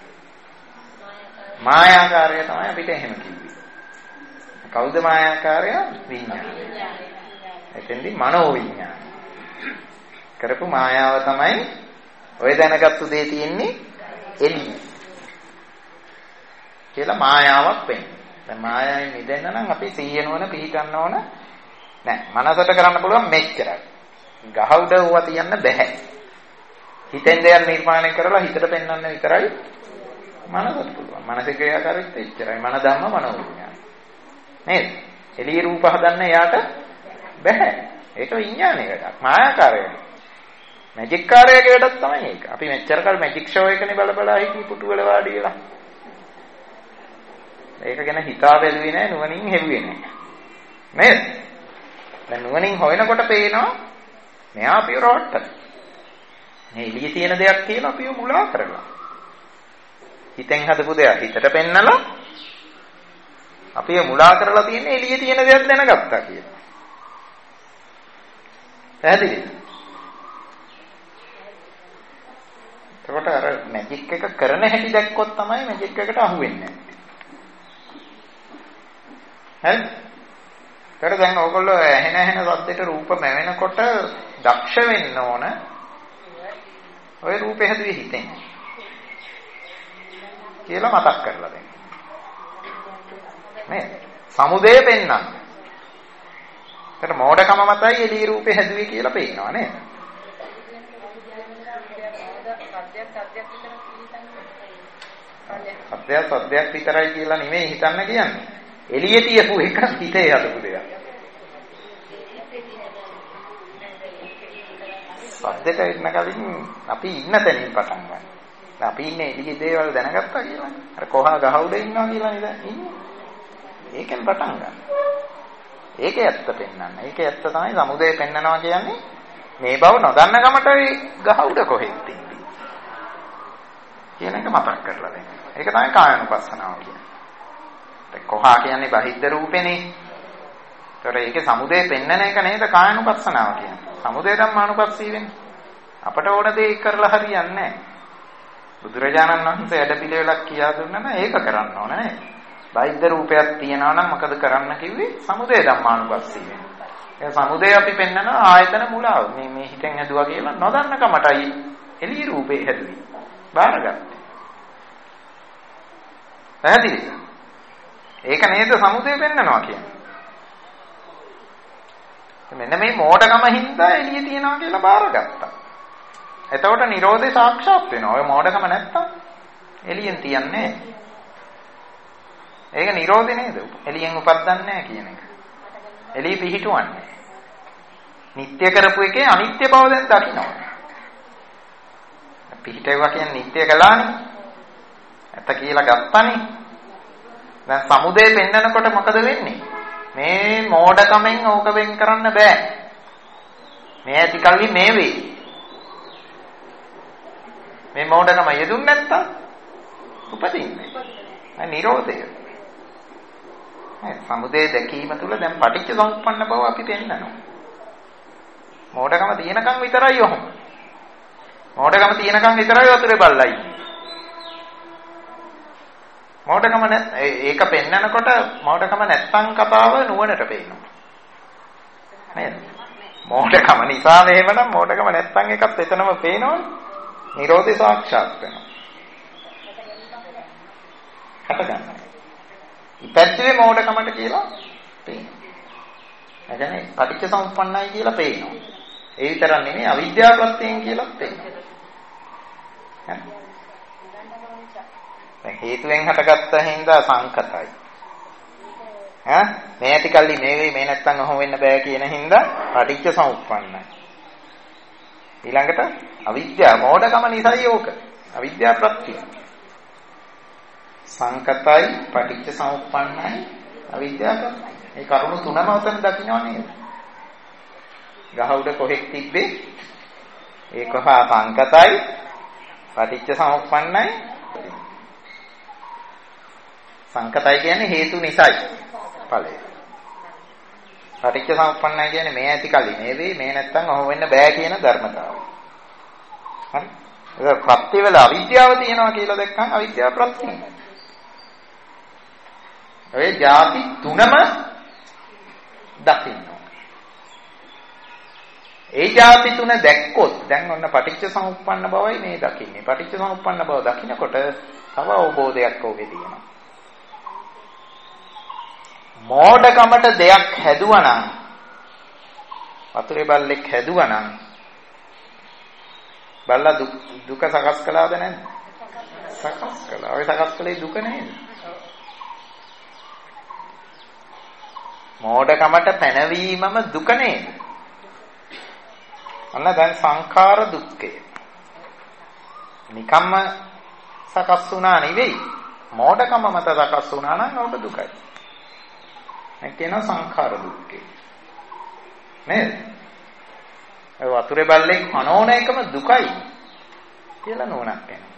මායාකාරය තමයි අපිට එහෙම කිව්වේ. කවුද මායාකාරය? විඥානය. එතෙන්දී මනෝ විඥානය. කරපු මායාව තමයි ඔය දැනගත්තු දේ තියෙන්නේ එළිය. කියලා මායාවක් වෙන්නේ. දැන් මායාවෙන් මිදෙන්න නම් අපි සිහිය නොවන පිහිටන්න ඕන නෑ. මනසට කරන්න පුළුවන් මෙච්චරයි. ගහ උඩ වුණා තියන්න බෑ. හිතෙන් දෙයක් නිර්මාණය කරලා හිතට පෙන්වන්න විතරයි මනසට පුළුවන්. මනසේ ක්‍රියාකාරීත්වය එච්චරයි. මන ධම්ම මනෝ විඥාන. නේද? එළිය රූප හදන්න යාට බෑ. ඒක විඥානයේ වැඩක්. මායාකාරයයි. මැජික් කාර්යයේ වැඩක් තමයි ඒක. අපි මෙච්චර කල් මැජික් ෂෝ එකනේ බල බල හිටි පුටු වල වාඩි වෙලා. ඒක ගැන හිතා බැලුවේ නැහැ, නුවණින් හෙව්වේ නැහැ. නේද? දැන් නුවණින් හොයනකොට පේනවා මෙයා අපිව රවට්ටන. මේ එළියේ තියෙන දෙයක් කියලා අපිව මුලා කරලා. හිතෙන් හදපු දෙයක් හිතට පෙන්නලා අපිව මුලා කරලා තියෙන එළියේ තියෙන දෙයක් දැනගත්තා කියලා. පැහැදිලිද? එතකොට අර මැජික් එක කරන හැටි දැක්කොත් තමයි මැජික් එකට අහු වෙන්නේ. හරි? ඊට දැන් ඕගොල්ලෝ ඇහෙන ඇහෙන සද්දෙට රූප මැවෙනකොට දක්ෂ වෙන්න ඕන. ඔය රූපේ හැදුවේ හිතෙන්. කියලා මතක් කරලා දෙන්න. නේද? සමුදය පෙන්නන්න. ඒකට මෝඩකම මතයි එළිය රූපේ හැදුවේ කියලා පේනවා නේද? සත්‍යයක් සත්‍යයක් විතරයි කියලා නෙමෙයි හිතන්න කියන්නේ. එළියේ තියපු එක හිතේ හදපු දෙයක්. සද්දට ඉන්න කලින් අපි ඉන්න තැනින් පටන් ගන්න. අපි ඉන්නේ එළියේ දේවල් දැනගත්තා කියලා. අර කොහා ගහ උඩ ඉන්නවා කියලා නේද ඉන්නේ. ඒකෙන් පටන් ගන්න. ඒකේ ඇත්ත පෙන්වන්න. ඒකේ ඇත්ත තමයි සමුදය පෙන්නනවා කියන්නේ. මේ බව නොදන්න ගමට ගහ උඩ කොහෙද ඉන්නේ කියන එක මතක් කරලා දෙන්න. ඒක තමයි කායानुපස්සනාව කියන්නේ. දැන් කොහා කියන්නේ බහිද්ද රූපේනේ. ඒතර ඒකේ සමුදය පෙන්නන එක නේද කායानुපස්සනාව කියන්නේ. සමුදය ධම්මානුපස්සී වෙන්නේ. අපට ඕන දේ කරලා හරියන්නේ නැහැ. බුදුරජාණන් වහන්සේ වැඩපිළිවෙලක් කියා දුන්නා නම් ඒක කරන්න ඕන නේද? බහිද්ද රූපයක් තියනවා නම් මොකද කරන්න කිව්වේ? සමුදය ධම්මානුපස්සී වෙන්නේ. ඒ සමුදය අපි පෙන්නන ආයතන මුලාව. මේ මේ හිතෙන් හැදුවා කියලා නොදන්න කමටයි එළිය රූපේ හැදුවේ. බාරගත්තේ. පැහැදිලිද? ඒක නේද සමුදය පෙන්නනවා කියන්නේ. මෙන්න මේ මෝඩකම හින්දා එළිය තියනවා කියලා බාරගත්තා. එතකොට Nirodhe සාක්ෂාත් වෙනවා. ඔය මෝඩකම නැත්තම් එළියෙන් තියන්නේ. ඒක Nirodhe නේද? එළියෙන් උපද්දන්නේ නැහැ කියන එක. එළිය පිහිටුවන්නේ. නිත්‍ය කරපු එකේ අනිත්‍ය බව දැන් දකින්නවා. පිහිටේවා කියන්නේ නිත්‍ය කළානේ. ඇත්ත කියලා ගත්තානේ. දැන් සමුදේ පෙන්නකොට මොකද වෙන්නේ? මේ මෝඩකමෙන් ඕක වෙන් කරන්න බෑ. මේ ඇති කල්ලි මේ වෙයි. මේ මෝඩකම යෙදුන් නැත්තම් උපදින්නේ. ඒ නිරෝධය. ඒ සමුදේ දැකීම තුළ දැන් පටිච්ච සමුප්පන්න බව අපි පෙන්නනවා. මෝඩකම තියෙනකන් විතරයි ඔහොම. මෝඩකම තියෙනකන් විතරයි වතුරේ බල්ලයි. මෝඩකම නැත් ඒක පෙන්නකොට මෝඩකම නැත්තම් කතාව නුවණට පේනවා. නේද? මෝඩකම නිසා එහෙමනම් මෝඩකම නැත්තම් එකත් එතනම පේනවනේ. Nirodhe සාක්ෂාත් වෙනවා. හටගන්න. ඉපැත්තේ මෝඩකමට කියලා පේනවා. ඒ කියන්නේ පටිච්ච සමුප්පන්නයි කියලා පේනවා. ඒ විතරක් නෙමෙයි අවිද්‍යාව ප්‍රත්‍යයෙන් කියලා පේනවා. දැන් හේතුවෙන් හටගත්ත හින්දා සංකතයි. ඈ මේ ඇති කල්ලි මේ වෙයි මේ නැත්තම් ඔහොම වෙන්න බෑ කියන හින්දා පටිච්ච සමුප්පන්නයි. ඊළඟට අවිද්‍යාව මෝඩකම නිසායි ඕක. අවිද්‍යාව ප්‍රත්‍යය. සංකතයි පටිච්ච සමුප්පන්නයි අවිද්‍යාව ප්‍රත්‍යය. මේ කරුණු තුනම උතන දකින්නව නේද? ගහ උඩ කොහෙක් තිබ්බේ? ඒක හා සංකතයි පටිච්ච සමුප්පන්නයි. සංකතයි කියන්නේ හේතු නිසායි ඵලය. පටිච්ච සමුප්පන්නයි කියන්නේ මේ ඇති කලින් මේ වෙයි මේ නැත්තම් ඔහොම වෙන්න බෑ කියන ධර්මතාවය. හරි? ඒක ප්‍රත්‍ය වල අවිද්‍යාව තියෙනවා කියලා දැක්කම අවිද්‍යාව ප්‍රත්‍යය. ඔය ಜಾති තුනම දකින්න. ඒ ಜಾති තුන දැක්කොත් දැන් ඔන්න පටිච්ච සමුප්පන්න බවයි මේ දකින්නේ. පටිච්ච සමුප්පන්න බව දකින්නකොට තව අවබෝධයක් ඕකේ තියෙනවා. මෝඩකමට දෙයක් හැදුවා නම් වතුරේ බල්ලෙක් හැදුවා නම් බල්ලා දුක සකස් කළාද නැද්ද? සකස් කළා. ඔය සකස් කළේ දුක නේද? මෝඩකමට පැනවීමම දුක නේද? අන්න දැන් සංඛාර දුක්ඛය. නිකම්ම සකස් වුණා නෙවෙයි. මෝඩකම මත සකස් වුණා නම් ඔබ දුකයි. මේ කියන සංඛාර දුක්ඛය. නේද? ඒ වතුරේ බල්ලෙක් අනෝන එකම දුකයි කියලා නෝනක් වෙනවා.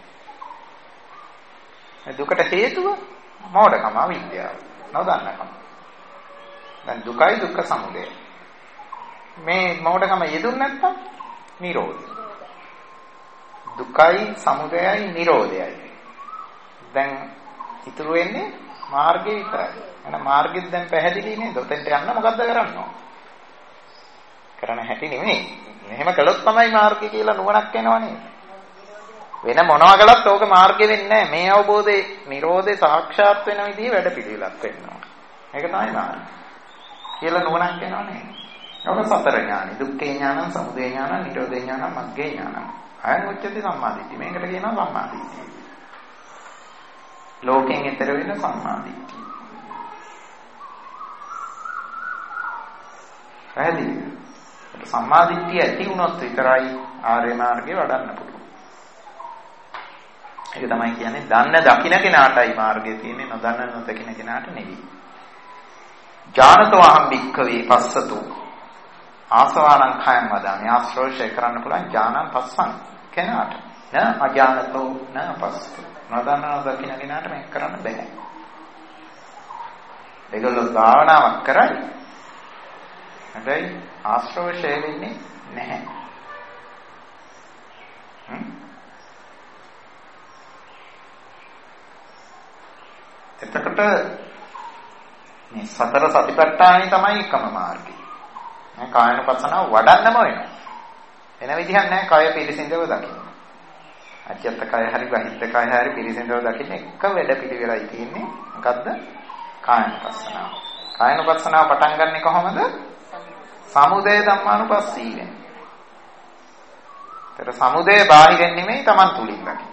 මේ දුකට හේතුව මෝඩකම අවිද්‍යාව. නොදන්නකම. දැන් දුකයි දුක්ඛ සමුදය. මේ මෝඩකම යෙදුන් නැත්තම් නිරෝධය. දුකයි සමුදයයි නිරෝධයයි. දැන් ඉතුරු වෙන්නේ මාර්ගය විතරයි. එහෙනම් මාර්ගෙත් දැන් පැහැදිලි නේද? ඔතෙන්ට යන්න මොකද්ද කරන්න ඕන? කරන්න හැටි නෙමෙයි. එහෙම කළොත් තමයි මාර්ගය කියලා නුවණක් එනවා නේද? වෙන මොනවා කළත් ඕක මාර්ගෙ වෙන්නේ නැහැ. මේ අවබෝධේ නිරෝධේ සාක්ෂාත් වෙන විදිහේ වැඩ පිළිවෙලක් වෙනවා. ඒක තමයි මාර්ගය. කියලා නුවණක් එනවා නේද? ඔක සතර ඥානෙ. දුක්ඛේ ඥානං, සමුදය ඥානං, නිරෝධේ ඥානං, මග්ගේ ඥානං. අයං උච්චති සම්මාදිට්ඨිය. මේකට කියනවා සම්මාදිට්ඨිය. ලෝකෙන් ඈතර වෙන සම්මාදිට්ඨිය. පැහැදිලිද? ඒක සම්මාදිට්ඨිය ඇති වුණොත් විතරයි ආර්ය මාර්ගය වඩන්න පුළුවන්. ඒක තමයි කියන්නේ දන්න දකින්න කෙනාටයි මාර්ගය තියෙන්නේ, නොදන්න නොදකින්න කෙනාට නෙවෙයි. ඥානතෝ අහම් භික්ඛවේ පස්සතු ආසවානං khයං වදාමි. ආශ්‍රෝෂය කරන්න පුළුවන් ඥානං පස්සං කෙනාට. න අඥානතෝ න අපස්සතු. නොදන්නා දකින්න කෙනාට මේක කරන්න බෑ. ඒගොල්ලෝ භාවනාවක් කරයි. හැබැයි ආශ්‍රව ෂේ වෙන්නේ නැහැ. හ්ම්. එතකොට මේ සතර සතිපට්ඨානෙ තමයි එකම මාර්ගය. මේ කායනුපස්සනාව වඩන්නම වෙනවා. එන විදිහක් නැහැ කය පිළිසිඳව දකින්න. අජ්‍යත්ත කය හරි බහිද්ද කය හරි පිළිසිඳව දකින්න එක වැඩ පිළිවෙලයි තියෙන්නේ. මොකද්ද? කායනුපස්සනාව. කායනුපස්සනාව පටන් ගන්නෙ කොහොමද? සමුදය ධම්මානුපස්සීවෙන්. ඒතර සමුදය බාහිරින් නෙමෙයි Taman තුලින් දකින්න.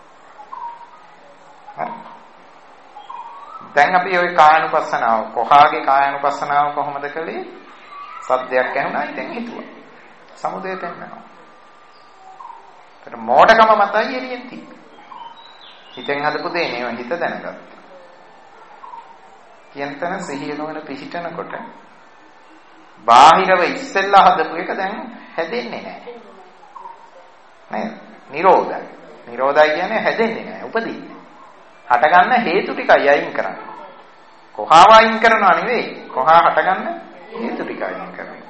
හරි. දැන් අපි ওই කායනුපස්සනාව කොහාගේ කායනුපස්සනාව කොහොමද කළේ? සද්දයක් ඇහුණා ඉතින් හිතුවා. සමුදය පෙන්වනවා. ඒතර මෝඩකම මතයි එළියෙන් තියෙන්නේ. හිතෙන් හදපු දේ නෙවෙයි හිත දැනගත්තා. කියන තැන සිහිය නොවන පිහිටනකොට බාහිරව ඉස්සෙල්ලා හදපු එක දැන් හැදෙන්නේ නැහැ. නේද? නිරෝධයි. නිරෝධයි කියන්නේ හැදෙන්නේ නැහැ, උපදින්නේ. හටගන්න හේතු ටිකයි අයින් කරන්නේ. කොහාව අයින් කරනවා නෙවෙයි. කොහා හටගන්න හේතු ටික අයින් කරනවා.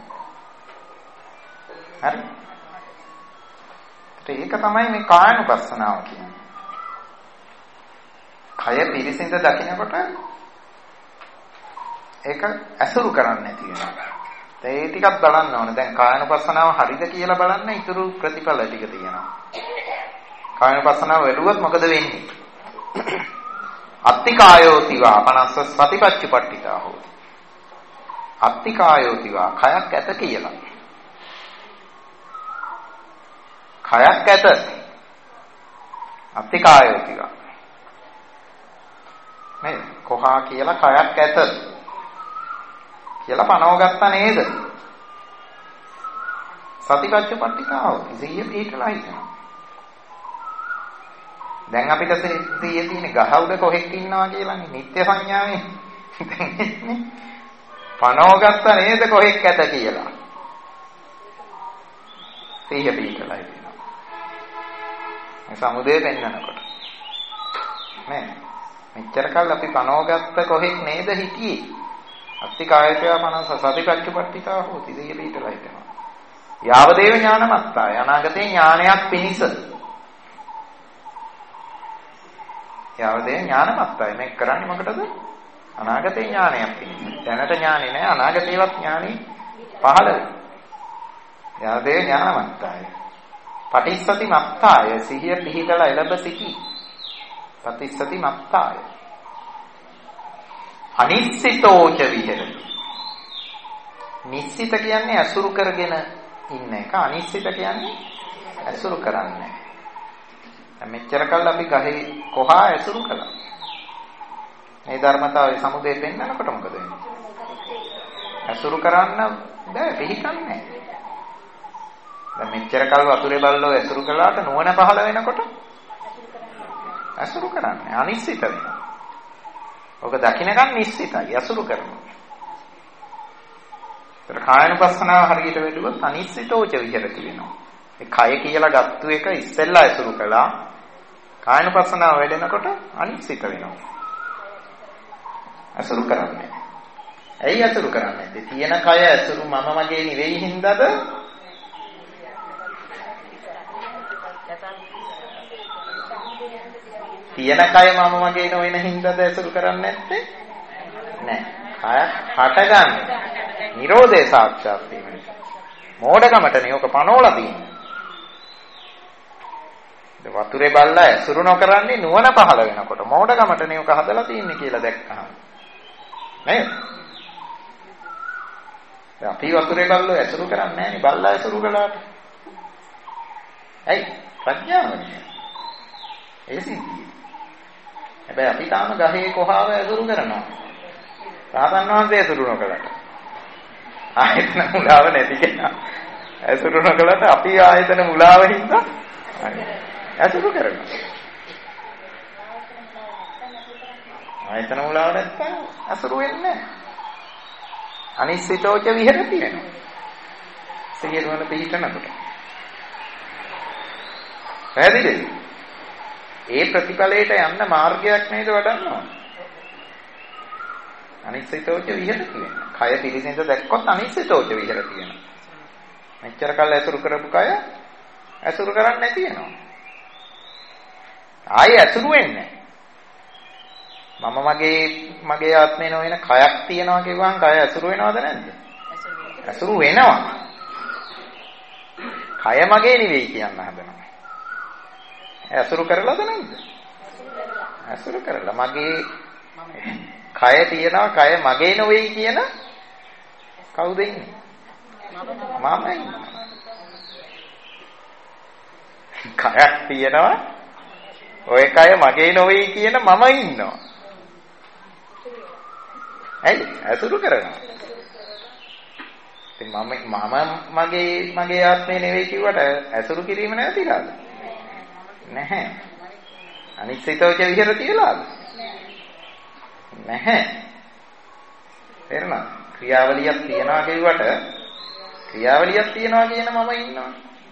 හරි? ඒක තමයි මේ කායනුපස්සනාව කියන්නේ. කය පිරිසිඳ දකින්නකොට ඒක ඇසුරු කරන්නේ නැති වෙනවා. ඒ ටිකක් බලන්න ඕනේ. දැන් කායනුපස්සනාව හරිද කියලා බලන්න ඊටු ප්‍රතිඵල ටික තියෙනවා. කායනුපස්සනාව වැළුවොත් මොකද වෙන්නේ? අත්තිකායෝතිවා පනස්ස සතිපච්චුපට්ඨිතා හොති. අත්තිකායෝතිවා කයක් ඇත කියලා. කයක් ඇත. අත්තිකායෝතිවා. නේද? කොහා කියලා කයක් ඇත. කියලා පනවගත්තා නේද? සතිපච්චුපට්ඨිතා හොති. සිහිය පිටලා හිටිනවා. දැන් අපිට සිහිය තියෙන ගහ උඩ කොහෙක් ඉන්නවා කියලානේ නිත්‍ය සංඥාවේ. දැන් ඉන්නේ පනවගත්ත නේද කොහෙක් ඇත කියලා. සිහිය පිටලා හිටිනවා. මේ සමුදේ පෙන්නනකොට. නේ මෙච්චර කල් අපි පනවගත්ත කොහෙක් නේද හිටියේ. අත්තිකායතය මනස සතිපච්චුපට්ඨිතා හොති. සිහිය පිටලා හිටිනවා. යාවදේව ඥානමත්තාය අනාගතේ ඥානයක් පිණිස යාවදේ ඥානමත්තාය මේ කරන්නේ මොකටද? අනාගතේ ඥානයක් පිණිස. දැනට ඥානෙ නෑ අනාගතේවත් ඥානෙ පහළ වෙයි. යාවදේ ඥානමත්තාය. පටිච්චසති මත්තාය සිහිය පිහිටලා එළඹ සිටි. පටිච්චසති මත්තාය. අනිශ්චිතෝච විහෙරති. නිශ්චිත කියන්නේ අසුරු කරගෙන ඉන්න එක. අනිශ්චිත කියන්නේ අසුරු කරන්නේ. මෙච්චර කල් අපි ගහේ කොහා ඇසුරු කළා. මේ ධර්මතාවයේ සමුදය පෙන්නනකොට මොකද වෙන්නේ? ඇසුරු කරන්න බෑ පිළිකන්නේ. දැන් මෙච්චර කල් වතුරේ බල්ලෝ ඇසුරු කළාට නුවණ පහළ වෙනකොට ඇසුරු කරන්නේ අනිශ්චිත වෙනවා. ඔක දකින්නකන් නිශ්චිතයි ඇසුරු කරනවා. ඒතර කායනුපස්සනාව හරියට වෙලුවොත් අනිශ්චිතෝච විහෙරති වෙනවා. ඒ කය කියලා ගත්තු එක ඉස්සෙල්ලා ඇසුරු කළා. කායනුපස්සනාව වැඩෙනකොට අනිශ්චිත වෙනවා. අසුරු කරන්නේ. ඇයි අසුරු කරන්නේ? තියෙන කය අසුරු මම මගේ නෙවෙයි හින්දාද? තියෙන කය මම මගේ නොවන හින්දාද අසුරු කරන්නේ නැත්තේ? නෑ. කය හටගන්නේ. නිරෝධය සාක්ෂාත් වීම. මෝඩකමටනේ ඔක පනෝලා තියෙන්නේ. වතුරේ බල්ලා ඇසුරු නොකරන්නේ නුවණ පහළ වෙනකොට මෝඩකමටනේ ඔක හදලා තියෙන්නේ කියලා දැක්කහම නේද? දැන් අපි වතුරේ බල්ලෝ ඇසුරු කරන්නේ නැහැ නේ බල්ලා ඇසුරු කළාට. ඇයි? ප්‍රඥාවනේ. ඒ සිද්ධිය. හැබැයි අපි තාම ගහේ කොහාව ඇසුරු කරනවා. රහතන් වහන්සේ ඇසුරු නොකළාට. ආයතන මුලාව නැති කෙනා ඇසුරු නොකළාට අපි ආයතන මුලාව හින්දා ඇසුරු කරනවා. ආයතන මුලාව නැත්නම් අසුරු වෙන්නේ නැහැ. අනිශ්චිතෝච විහෙරති වෙනවා. සිහිය වල පිහිටනකොට. පැහැදිලිද? ඒ ප්‍රතිඵලයට යන්න මාර්ගයක් නේද වඩන්නවා. අනිශ්චිතෝච විහෙරති වෙන. කය පිළිසින්ද දැක්කොත් අනිශ්චිතෝච විහෙරති වෙන. මෙච්චර කල් ඇසුරු කරපු කය ඇසුරු කරන්නේ නැති වෙනවා. ආයෙ ඇසුරු වෙන්නේ. මම මගේ මගේ ආත්මේ නොවන කයක් තියනවා කියවහන් කය ඇසුරු වෙනවද නැද්ද? ඇසුරු වෙනවා. කය මගේ නෙවෙයි කියන්න හදනවා. ඇසුරු කරලාද නැද්ද? ඇසුරු කරලා මගේ කය තියනවා කය මගේ නෙවෙයි කියන කවුද ඉන්නේ? මමයි. කයක් තියනවා ඔය කය මගේ නෙවෙයි කියන මම ඉන්නවා. ඇයි? ඇසුරු කරනවා. ඉතින් මම මම මගේ මගේ ආත්මේ නෙවෙයි කිව්වට ඇසුරු කිරීම නැතිලාද? නැහැ. අනිශ්චිතෝච විහෙරති වෙලාද? නැහැ. තේරුණාද? ක්‍රියාවලියක් තියනවා කියුවට ක්‍රියාවලියක් තියනවා කියන මම ඉන්නවා.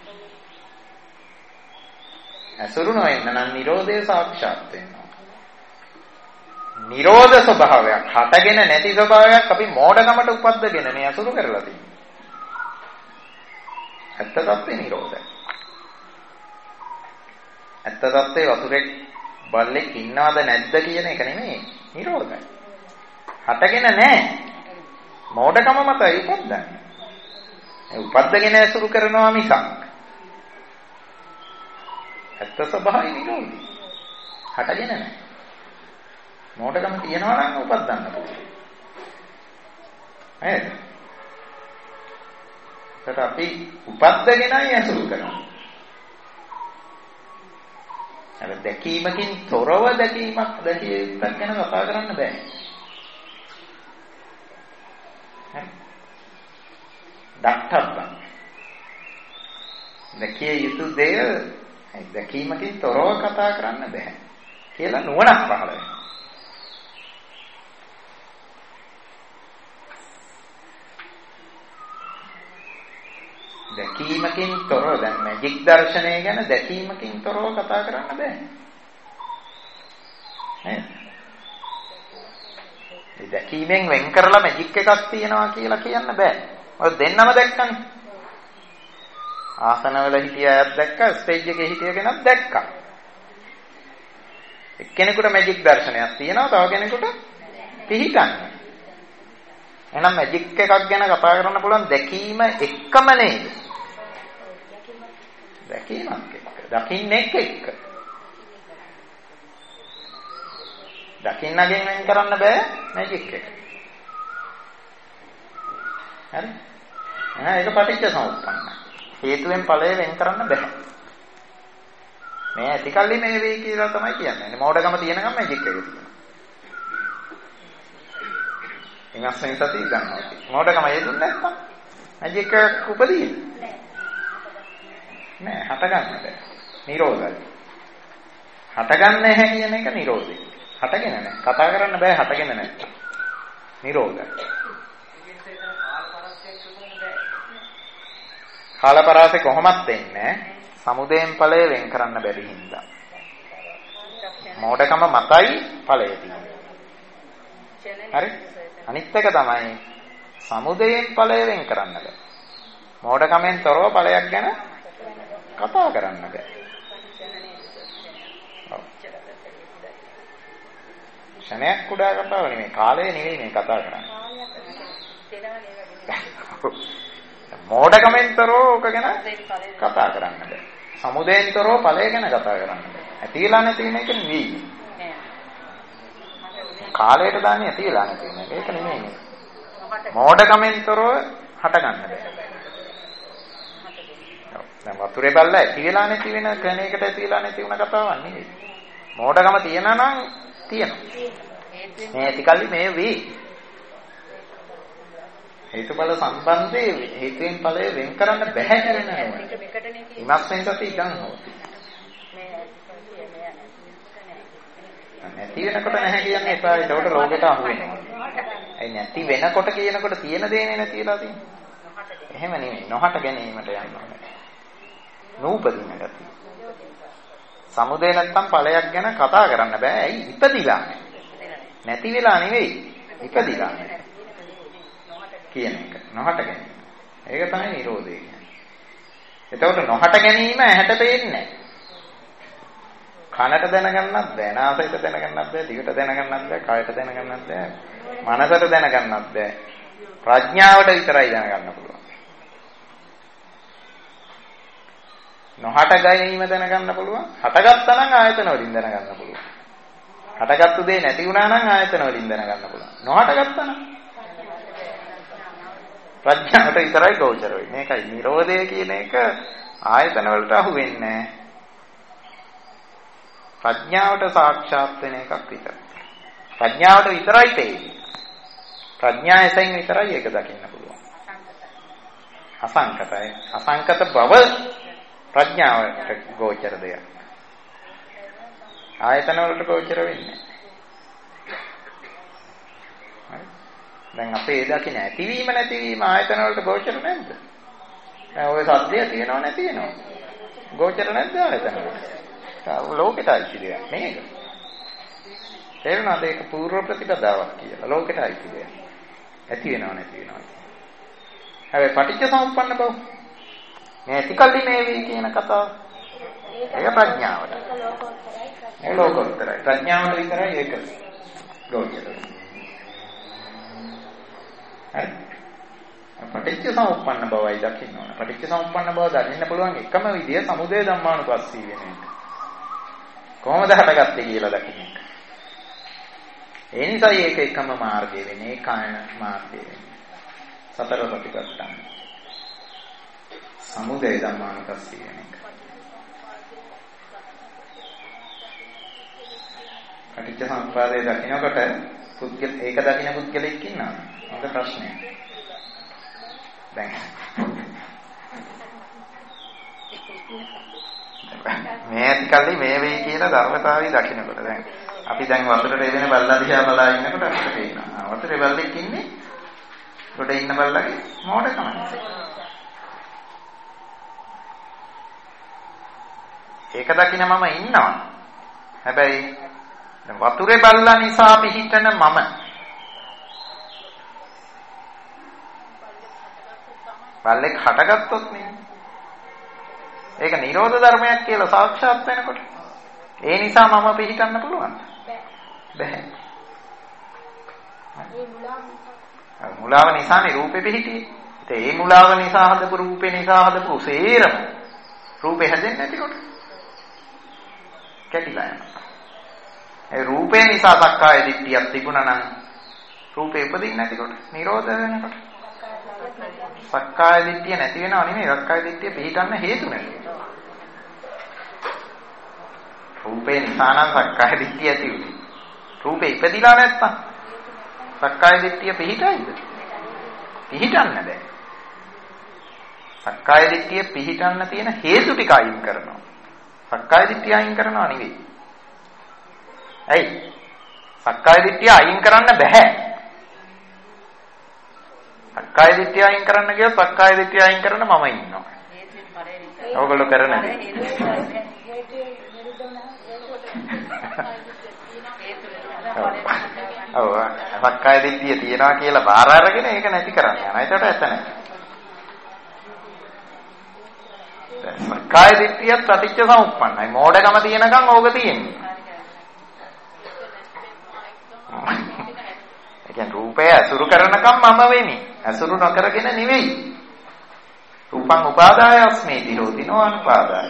ඇසුරු නොවෙන්න නම් නිරෝධය සාක්ෂාත් වෙනවා. නිරෝධ ස්වභාවයක්, හටගෙන නැති ස්වභාවයක් අපි මෝඩකමට උපද්දගෙන මේ ඇසුරු කරලා තියෙනවා. ඇත්ත තත්ත්වේ නිරෝධයි. ඇත්ත තත්ත්වේ වතුරේ බල්ලෙක් ඉන්නවද නැද්ද කියන එක නෙමෙයි. නිරෝධයි. හටගෙන නැහැ. මෝඩකම මතයි උපද්දන්නේ. ඒ උපද්දගෙන ඇසුරු කරනවා මිසක්. ඇත්ත ස්වභාවය නිරෝධයි. හටගෙන නැහැ. මෝඩකම තියනවා නම් උපද්දන්න පුළුවන්. නේද? ඒකට අපි උපද්දගෙනයි ඇසුරු කරනවා. අර දැකීමකින් තොරව දැකීමක් දැකිය යුත්තක් ගැන කතා කරන්න බෑ. හරි. ඩක්ටර්ලා දැකිය යුතු දෙය දැකීමකින් තොරව කතා කරන්න බෑ කියලා නුවණක් පහළ වෙනවා. දැකීමකින් තොරව දැන් මැජික් දර්ශනය ගැන දැකීමකින් තොරව කතා කරන්න බෑ. නේද? ඒ දැකීමෙන් වෙන් කරලා මැජික් එකක් තියනවා කියලා කියන්න බෑ. ඔය දෙන්නම දැක්කනේ. ආසනවල හිටිය අයත් දැක්කා, ස්ටේජ් එකේ හිටිය කෙනත් දැක්කා. එක්කෙනෙකුට මැජික් දර්ශනයක් තියෙනවා, තව කෙනෙකුට පිහිටන්නේ. එහෙනම් මැජික් එකක් ගැන කතා කරන්න පුළුවන් දැකීම එක්කම නේද? දැකීමක් එක්ක. දකින්නෙක් එක්ක. දකින්නගෙන් වෙන් කරන්න බෑ මැජික් එක. හරි? එහෙනම් ඒක පටිච්ච සමුප්පන්නයි. හේතුවෙන් ඵලය වෙන් කරන්න බෑ. මේ ඇතිකල්ලි මේ වෙයි කියලා තමයි කියන්නේ. මෝඩකම තියෙනකම් මැජික් එක තියෙනවා. ඉංග්‍රීසියෙන් සති ගන්නවා. මෝඩකම යෙදුන්නේ නැත්නම් මැජික් එක උපදීන. නෑ හට ගන්න බෑ. නිරෝධයි. හට ගන්න නැහැ කියන එක නිරෝධයි. හටගෙන නැහැ. කතා කරන්න බෑ හටගෙන නැහැ. නිරෝධයි. කාලපරාසෙ කොහොමත් වෙන්නේ සමුදයෙන් ඵලය වෙන් කරන්න බැරි හින්දා. මෝඩකම මතයි ඵලය තියෙන්නේ. හරි? අනිත් එක තමයි සමුදයෙන් ඵලය වෙන් කරන්න බෑ. මෝඩකමෙන් තොරව ඵලයක් ගැන කතා කරන්න බෑ. ක්ෂණයක් කුඩා කතාව නෙමෙයි කාලය නෙවෙයි මේ කතා කරන්නේ. මෝඩකමෙන් තොරව ඕක ගැන කතා කරන්න බෑ. සමුදයෙන් තොරව ඵලය ගැන කතා කරන්න බෑ. ඇතිලා නැති වෙන එක නෙවෙයි. කාලයට දාන්නේ ඇතිලා නැති වෙන එක. ඒක නෙමෙයි. මෝඩකමෙන් තොරව හට ගන්න බෑ. දැන් වතුරේ බල්ලා ඇති වෙලා නැති වෙන ක්‍රණයකට ඇතිලා නැති වුණ කතාවක් නෙවෙයි. මෝඩකම තියනා නම් තියෙනවා. මේ ඇතිකල්ලි මේ වේ. හේතුඵල සම්බන්ධයේ හේතුයෙන් ඵලය වෙන් කරන්න බැහැ කියන නේද? ඉමස්සෙන් සති ඉඳන් හොති. නැති වෙනකොට නැහැ කියන්නේ එපා. ඒකට ලෝකෙට අහු වෙනවා. ඒ නැති වෙනකොට කියනකොට තියෙන දේනේ නැතිලා තියෙන්නේ. එහෙම නෙමෙයි. නොහට ගැනීමට යනවා. නූපදින ගතිය. සමුදය නැත්තම් ඵලයක් ගැන කතා කරන්න බෑ. ඇයි? ඉපදිලා නැති වෙලා නෙවෙයි. ඉපදිලා කියන එක. නොහට ගැනීම. ඒක තමයි නිරෝධය කියන්නේ. එතකොට නොහට ගැනීම ඇහැට පේන්නේ නැහැ. කනට දැනගන්නත් බෑ, නාසයට දැනගන්නත් බෑ, දිවට දැනගන්නත් බෑ, කයට දැනගන්නත් බෑ, මනසට දැනගන්නත් බෑ. ප්‍රඥාවට විතරයි දැනගන්න පුළුවන්. නොහට ගැනීම දැනගන්න පුළුවන්. හටගත්තා නම් ආයතන වලින් දැනගන්න පුළුවන්. හටගත්තු දේ නැති වුණා නම් ආයතන වලින් දැනගන්න පුළුවන්. නොහට ගත්තා නම් ප්‍රඥාවට විතරයි ගෝචර වෙන්නේ. මේකයි නිරෝධය කියන එක ආයතන වලට අහු වෙන්නේ නැහැ. ප්‍රඥාවට සාක්ෂාත් වෙන එකක් විතරයි. ප්‍රඥාවට විතරයි තේරෙන්නේ. ප්‍රඥාවෙන් විතරයි ඒක දකින්න පුළුවන්. අසංකතයි. අසංකත බව ප්‍රඥාවට ගෝචර දෙයක්. ආයතන වලට ගෝචර වෙන්නේ නැහැ. දැන් අපේ දකින්න ඇතිවීම නැතිවීම ආයතන වලට ගෝචර නැද්ද? දැන් ඔය සද්දය තියෙනව නැති වෙනව. ගෝචර නැද්ද ආයතන වලට? ලෝකෙටයි කියන්නේ මේක. තේරුණාද? ඒක පූර්ව ප්‍රතිපදාවක් කියලා. ලෝකෙටයි කියන්නේ. ඇති වෙනව නැති වෙනව. හැබැයි පටිච්ච සමුප්පන්න බව. මේ ඇතිකල්ලි මේ වේ කියන කතාව. ඒක ප්‍රඥාවට. ඒ ලෝකෝත්තරයි. ප්‍රඥාවට විතරයි ඒක ගෝචර. හරි. පටිච්ච සමුප්පන්න බවයි දකින්න ඕන. පටිච්ච සමුප්පන්න බව දකින්න පුළුවන් එකම විදිය සමුදය ධම්මානුපස්සී වෙන එක. කොහොමද හටගත්තේ කියලා දකින්න එක. ඒ නිසා ඒක එකම මාර්ගය වෙන්නේ. ඒකායන මාර්ගය වෙන්නේ. සතර සතිපට්ඨාන. සමුදය ධම්මානුපස්සී වෙන එක. පටිච්ච සමුප්පාදයේ දකින්නකොට පුද්ගල ඒක දකින්න පුද්ගලෙක් ඉන්නවා. මොකද ප්‍රශ්නය? දැන් මේ ඇතිකල්ලි මේ වෙයි කියලා ධර්මතාවය දකින්නකොට දැන් අපි දැන් වතුරට එවෙන බල්ලා දිහා බලා ඉන්නකොට අපිට පේනවා. වතුරේ බල්ලෙක් ඉන්නේ. උඩ ඉන්න බල්ලගේ මෝඩකම නිසා. ඒක දකින්න මම ඉන්නවා. හැබැයි වතුරේ බල්ලා නිසා පිහිටන මම බල්ලෙක් හටගත්තොත් නේ. ඒක නිරෝධ ධර්මයක් කියලා සාක්ෂාත් වෙනකොට. ඒ නිසා මම පිළිගන්න පුළුවන්. බැහැ. මුලාව නිසානේ රූපේ පිහිටියේ. ඒ ඒ මුලාව නිසා හදපු රූපේ නිසා හදපු සේරම රූපේ හැදෙන්නේ නැතිකොට කැටිලා යනවා. ඒ රූපේ නිසා සක්කාය දිට්ඨියක් තිබුණා නම් රූපේ උපදින්නේ නැතිකොට නිරෝධ වෙනකොට සක්කාය දිට්ඨිය නැති වෙනව නෙමෙයි. සක්කාය දිට්ඨිය පිළිගන්න හේතු නැහැ. රූපේ නිසා නම් සක්කාය දිට්ඨිය ඇති වෙන්නේ. රූපේ ඉපදිලා නැත්තම් සක්කාය දිට්ඨිය පිළිහිටයිද? පිළිහිටන්න බෑ. සක්කාය දිට්ඨිය පිළිහිටන්න තියෙන හේතු ටික අයින් කරනවා. සක්කාය දිට්ඨිය අයින් කරනවා නෙවෙයි. ඇයි? සක්කාය දිට්ඨිය අයින් කරන්න බෑ. සක්කාය දිට්ඨිය අයින් කරන්න ගියොත් සක්කාය දිට්ඨිය අයින් කරන මම ඉන්නවා. ඕගොල්ලෝ කරන්නේ. ඔව්. සක්කාය දිට්ඨිය තියනවා කියලා බාර අරගෙන ඒක නැති කරන්න යනවා. ඒකට ඇත්ත නැහැ. සක්කාය දිට්ඨියත් ප්‍රතිච්ඡ සමුප්පන්නයි. මෝඩකම තියෙනකන් ඕක තියෙන්නේ. ඒ කියන්නේ රූපය අසුරු කරනකම් මම වෙමි. අසුරු නොකරගෙන නෙවෙයි. රූපං උපාදාය අස්මේති රෝති නෝ අනුපාදාය.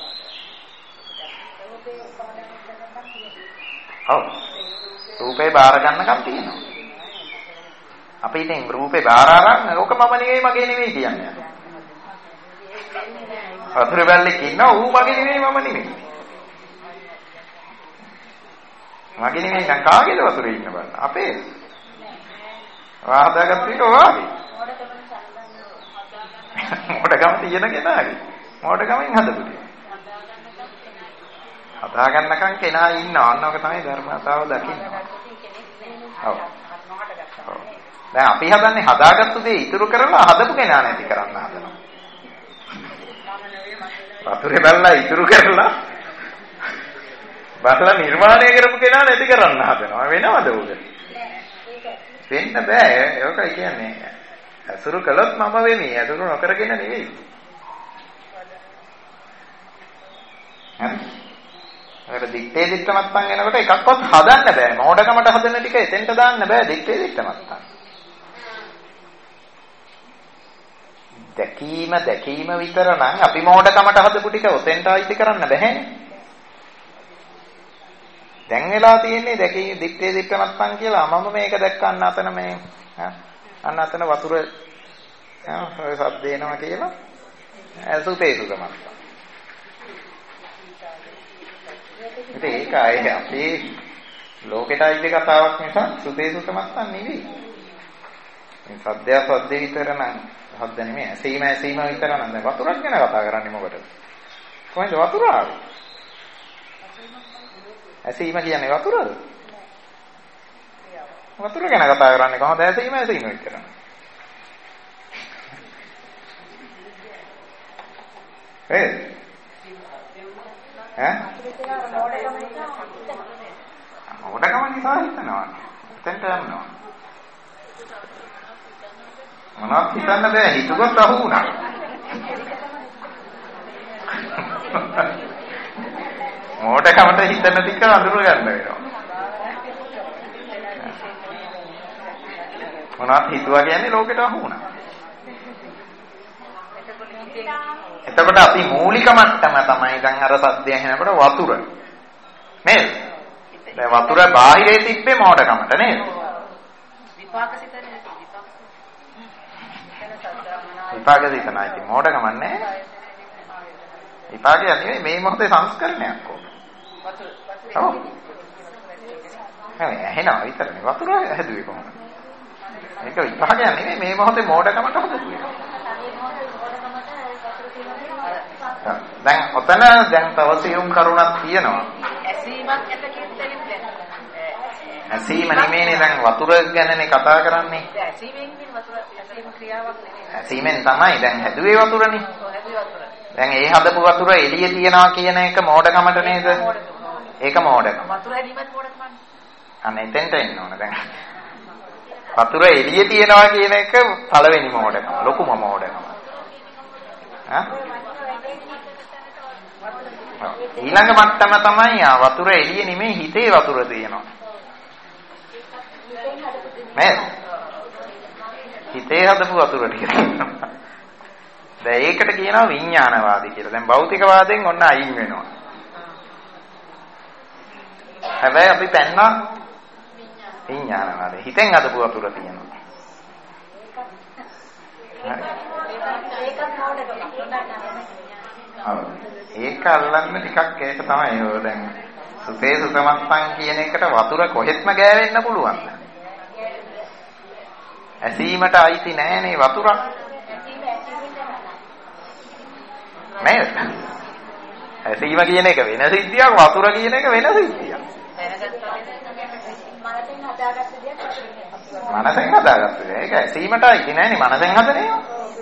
ඔව්. රූපේ බාර ගන්නකම් තියෙනවා. අපි ඉතින් රූපේ බාර අරන් ඕක මම නෙවෙයි මගේ නෙවෙයි කියන්නේ. වතුරේ බැල්ලෙක් ඉන්නවා ඌ මගේ නෙවෙයි මම නෙවෙයි. මගේ නෙවෙයි නම් කාගේද වතුරේ ඉන්න බලන්න. අපේ වාහදාගත්ත එක වාගේ. මොඩකම තියෙන කෙනාගේ. මොඩකමෙන් හදපු දෙයක්. හදා ගන්නකම් කෙනා ඉන්නවා. අන්න ඔක තමයි ධර්මතාව දකින්නේ. ඔව්. දැන් අපි හදන්නේ හදාගත්තු දේ ඉතුරු කරලා හදපු කෙනා නැති කරන්න හදනවා. වතුරේ බැලලා ඉතුරු කරලා බලලා නිර්මාණය කරපු කෙනා නැති කරන්න හදනවා. වෙනවද උග? වෙන්න බෑ. ඒකයි කියන්නේ. අසුරු කළොත් මම වෙමි. අසුරු නොකරගෙන නෙවෙයි. හරි. අර දිත්තේ දිත්ත මත්තන් එනකොට එකක්වත් හදන්න බෑ. මෝඩකමට හදන ටික එතෙන්ට දාන්න බෑ දිත්තේ දිත්ත මත්තන්. දැකීම දැකීම විතර නම් අපි මෝඩකමට හදපු ටික ඔතෙන්ට අයිති කරන්න බෑනේ. දැන් වෙලා තියෙන්නේ දැකී දිත්තේ දිත්ත මත්තන් කියලා මම මේක දැක්කන්න අතන මේ අන්න අතන වතුර ඔය සද්ද එනවා කියලා සුතේ සුත මත්තන්. ඉතින් ඒක ආයේ අපේ ලෝකෙට අයිති කතාවක් නිසා සුතේ සුත මත්තන් නෙවෙයි. මේ සද්දය සද්ද විතර නම් හද්ද නෙමෙයි ඇසීම ඇසීම විතර නම් දැන් වතුරක් ගැන කතා කරන්නේ මොකටද? කොහෙන්ද වතුර ආවේ? ඇසීම කියන්නේ වතුරද? වතුර ගැන කතා කරන්නේ කොහොමද ඇසීම ඇසීම විතර? ඒ ඈ මොඩකම නිසා හිතනවා. එතෙන්ට යනවා. මොනවද හිතන්න බෑ හිතුවත් අහු වුණා. මොඩකමට හිතන ටික අඳුර ගන්න වෙනවා. මොනවද හිතුවා කියන්නේ ලෝකෙට අහු වුණා. එතකොට අපි මූලික මට්ටම තමයි දැන් අර සද්දය ඇහෙනකොට වතුර. නේද? දැන් වතුර බාහිරේ තිබ්බේ මොඩකමට නේද? විපාක සිතනේ විපාක සිතන අයිති මොඩකම නැහැ. විපාකය නෙවෙයි මේ මොහොතේ සංස්කරණයක් ඕක. වතුර වතුර. ඔව්. ඇහෙනවා විතරනේ වතුර හැදුවේ කොහොමද? මේක විපාකයක් නෙවෙයි මේ මොහොතේ මොඩකමට හදුවේ. දැන් ඔතන දැන් තව සියුම් කරුණක් තියෙනවා. ඇසීමක් ඇත කියන්නේ ඇසීම නෙමෙයිනේ දැන් වතුර ගැනනේ කතා කරන්නේ. ඇසීමෙන් වතුර ඇසීම ක්‍රියාවක් නෙමෙයි. ඇසීමෙන් තමයි දැන් හැදුවේ වතුරනේ. ඔව් හැදුවේ වතුර. දැන් ඒ හදපු වතුර එළිය තියනවා කියන එක මෝඩකමට නේද? ඒක මෝඩකම. වතුර හැදීමත් මෝඩකමනේ. අන්න එතෙන්ට එන්න ඕන දැන්. වතුර එළිය තියනවා කියන එක පළවෙනි මෝඩකම. ලොකුම මෝඩකම. හා? ඊළඟ මට්ටම තමයි ආ වතුර එළිය නෙමෙයි හිතේ වතුර තියෙනවා. නේද? හිතේ හදපු වතුර ටික. දැන් ඒකට කියනවා විඥානවාදී කියලා. දැන් භෞතිකවාදයෙන් ඔන්න අයින් වෙනවා. හැබැයි අපි පෙන්නා විඥානවාදී. හිතෙන් හදපු වතුර තියෙනවා. ඒක අල්ලන්න ටිකක් ඒක තමයි ඔය දැන් සුතේ සුතමත්පන් කියන එකට වතුර කොහෙත්ම ගෑවෙන්න පුළුවන්. ඇසීමට අයිති නෑනේ වතුර. නේද? ඇසීම කියන එක වෙන සිද්ධියක් වතුර කියන එක වෙන සිද්ධියක්. මනසෙන් හදාගත්ත දෙයක්. ඒක ඇසීමට අයිති නෑනේ මනසෙන් හදන ඒවා.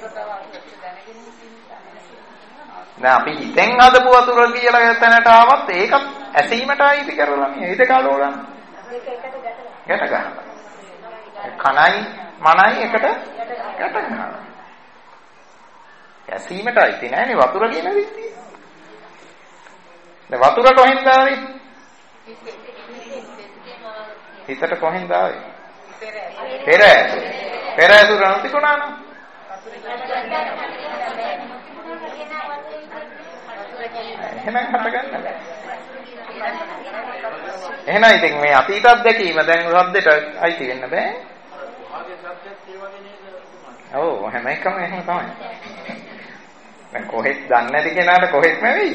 දැන් අපි හිතෙන් හදපු වතුර කියලා තැනට ආවත් ඒක ඇසීමට අයිති කරලා මේ හිත කාලෝ ගන්න. ගැට ගන්න. කනයි මනයි එකට ගැට ගන්නවා. ඇසීමට අයිති නෑනේ වතුර කියන විදිය. දැන් වතුර කොහෙන්ද ආවේ? හිතට කොහෙන්ද ආවේ? පෙර ඇසුර. පෙර ඇසුර නොතිබුණා නම් එහෙනම් හටගන්න බෑ. එහෙනම් ඉතින් මේ අතීත අත්දැකීම දැන් රද්දට අයිති වෙන්න බෑ. ඔව් හැම එකම එහෙම තමයි. දැන් කොහෙත් දන්නේ නැති කෙනාට කොහෙත්ම වෙයි.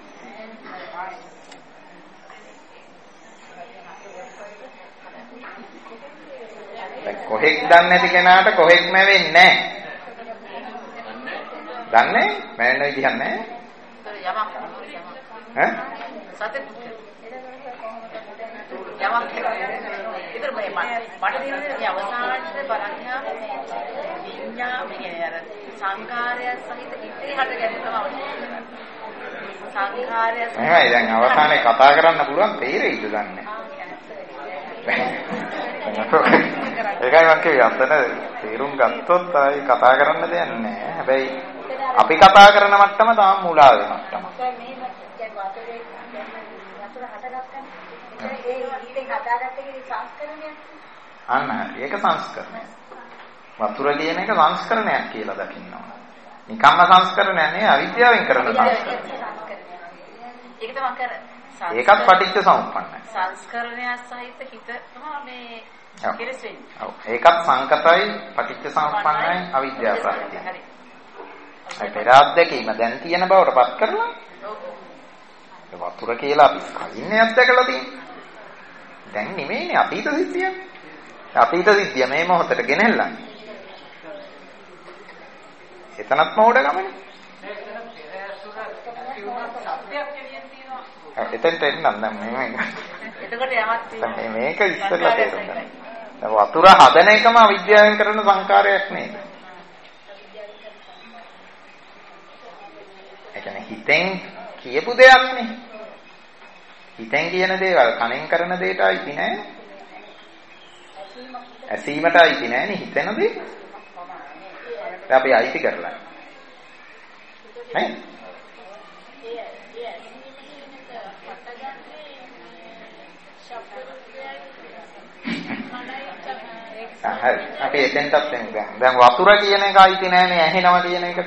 දැන් කොහෙත් දන්නේ නැති කෙනාට කොහෙත්ම වෙන්නේ නැහැ. දන්නේ? මම නෝ කියන්නේ යමක් ඈ සතේ යමක් ඉතින් මේ මට තියෙන්නේ අවසානයේ බලන්නා විඤ්ඤාණය අර සංකාරය සහිත ඉතිරි හට ගැනීම තමයි. සංඛාරය එහෙමයි දැන් අවසානයේ කතා කරන්න පුළුවන් තේරෙයිද දන්නේ. ඒකයි මම කිව්වේ අතන තේරුම් ගත්තොත් ආයි කතා කරන්න දෙයක් නැහැ. හැබැයි අපි කතා කරන මට්ටම තාම මුලාවේ මට්ටම. අන්න ඒක සංස්කරණය. වතුර කියන එක සංස්කරණයක් කියලා දකින්න ඕන. නිකම්ම සංස්කරණයක් නෙවෙයි අවිද්‍යාවෙන් කරන සංස්කරණය. ඒක තමයි කර. ඒකත් පටිච්ච සමුප්පන්නයි. සංස්කරණය සහිත හිත මේ කෙලස් වෙන්නේ. ඔව්. ඒකත් සංකතයි පටිච්ච සමුප්පන්නයි අවිද්‍යාව සහිතයි. හරි. ඒ පෙර අත්දැකීම දැන් තියෙන බවට පත් කරලා. ඔව්. වතුර කියලා අපි කලින් අත්දැකලා තියෙන්නේ. දැන් නෙමෙයිනේ අතීත සිද්ධිය. අතීත සිද්ධිය මේ මොහොතට ගෙනෙල්ලන්නේ. එතනත් මොඩ ගමනේ. එතෙන්ට එන්නම් දැන් මේ එතකොට යමක් තියෙනවා. මේක ඉස්සෙල්ලා තේරුම් ගන්න. දැන් වතුර හදන එකම අවිද්‍යාවෙන් කරන සංකාරයක් නේද? ඒ කියන්නේ හිතෙන් කියපු දෙයක් නේ. හිතෙන් කියන දේවල් කනෙන් කරන දෙයට අයිති නෑ. ඇසීමට අයිති නෑනේ හිතෙන දේ. දැන් අපි අයිති කරලා. නේ? හරි. අපි එතෙන්ටත් එන්නේ දැන්. දැන් වතුර කියන එක අයිති නෑනේ ඇහෙනවා කියන එකට.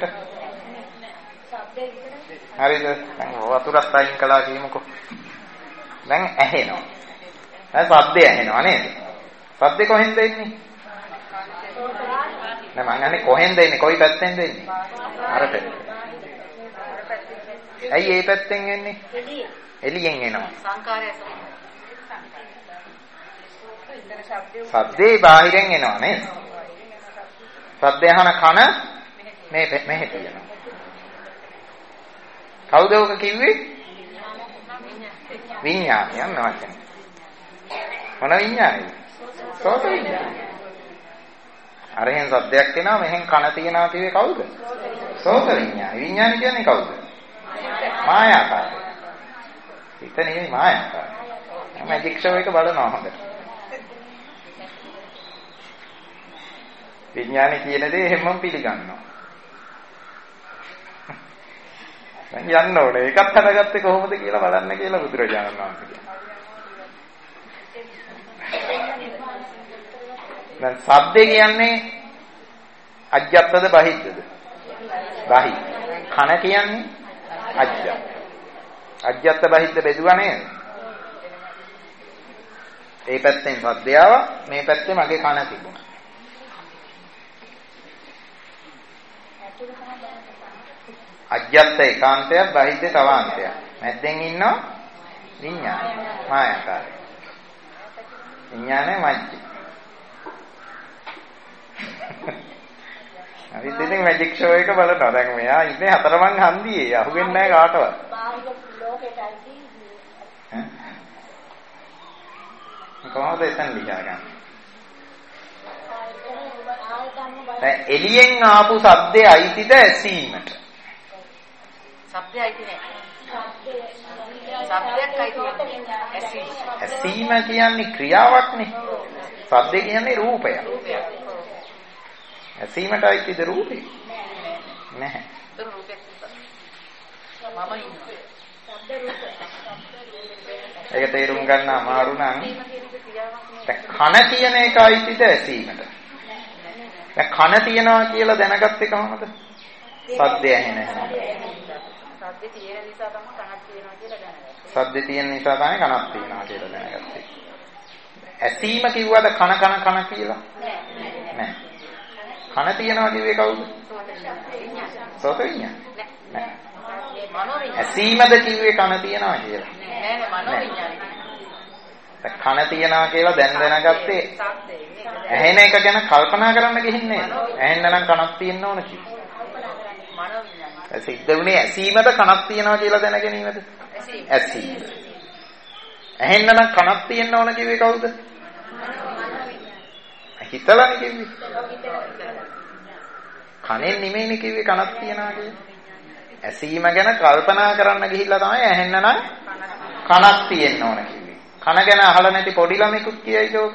හරිද? දැන් වතුරත් අයින් කළා කියමුකෝ. දැන් ඇහෙනවා. දැන් ශබ්දය ඇහෙනවා නේද? ශබ්දේ කොහෙන්ද එන්නේ? නෑ මං අහන්නේ කොහෙන්ද එන්නේ? කොයි පැත්තෙන්ද එන්නේ? අර පැත්තෙන්. ඇයි ඒ පැත්තෙන් එන්නේ? එළියෙන් එනවා. සංකාරය ශබ්දේ බාහිරෙන් එනවා නේද? ශබ්දය අහන කන මේ මෙහෙ තියෙනවා. කවුද ඔක කිව්වේ? විඥානය නවත්තන. මොන විඥානයද? සෝත විඥානය. අරහෙන් සද්දයක් එනවා මෙහෙන් කන තියනවා කිව්වේ කවුද? සෝත විඥානය. විඥානය කියන්නේ කවුද? මායාකාරය. හිත නෙවෙයි මායාකාරය. මැජික් ෂෝ එක බලනවා හොඳට. විඥානය කියන දේ හැමෝම පිළිගන්නවා. දැන් යන්න ඕනේ. ඒකත් හදාගත්තේ කොහොමද කියලා බලන්න කියලා බුදුරජාණන් වහන්සේ කියනවා. දැන් ශබ්දේ කියන්නේ අජ්ජත්තද බහිද්දද? බහි. කන කියන්නේ අජ්ජත්. අජ්ජත්ත බහිද්ද බෙදුවා නේද? ඒ පැත්තෙන් ශබ්දය ආවා, මේ පැත්තේ මගේ කන තිබුණා. අජ්ජත්ත ඒකාන්තයක් බහිද්ද තවාන්තයක්. මැද්දෙන් ඉන්නවා විඥානය. මායාකාරය. විඥානය මැජ්ජි. අපි ඉතින් මැජික් ෂෝ එක බලනවා. දැන් මෙයා ඉන්නේ හතරමං හන්දියේ. අහුවෙන්නේ නැහැ කාටවත්. කොහොමද එතන ලියා ගන්න? දැන් එළියෙන් ආපු ශබ්දේ අයිතිද ඇසීමට? ශබ්දය අයිති නෑ. ශබ්දයක් අයිති ඇසීම. ඇසීම කියන්නේ ක්‍රියාවක්නේ. ශබ්දේ කියන්නේ රූපය. ඇසීමට අයිතිද රූපේ? නැහැ. ඒක රූපයක් තමයි. මම ඉන්නේ. ශබ්ද රූප. ඒක තේරුම් ගන්න අමාරු නම් කන කියන එක අයිතිද ඇසීමට? දැන් කන තියනවා කියලා දැනගත්තේ කොහොමද? ශබ්දය ඇහෙන නිසා. ශබ්දේ තියෙන නිසා තමයි කනක් තියෙනවා කියලා දැනගත්තේ. ශබ්දේ තියෙන නිසා තමයි කනක් තියෙනවා කියලා දැනගත්තේ. ඇසීම කිව්වද කන කන කන කියලා? නෑ. කන තියනවා කිව්වේ කවුද? සෝත විඤ්ඤාණ. නෑ. මනෝ විඤ්ඤාණ. ඇසීමද කිව්වේ කන තියනවා කියලා? නෑ නෑ මනෝ විඤ්ඤාණ. කන තියනවා කියලා දැන් දැනගත්තේ ඇහෙන එක ගැන කල්පනා කරන්න ගිහින්නේ නෑ. ඇහෙන්න නම් කනක් තියෙන්න ඕන කිව්වා. මනෝ විඤ්ඤාණ. ඒ සිද්ධ වුණේ ඇසීමද කනක් තියනවා කියලා දැන ගැනීමද? ඇසීම. ඇහෙන්න නම් කනක් තියෙන්න ඕන කිව්වේ කවුද? හිතලානේ කිව්වේ. කනෙන් නෙමෙයිනේ කිව්වේ කනක් තියනවා කියලා. ඇසීම ගැන කල්පනා කරන්න ගිහිල්ලා තමයි ඇහෙන්න නම් කනක් තියෙන්න ඕන කිව්වේ. කන ගැන අහලා නැති පොඩි ළමෙකුත් කියයිද ඕක?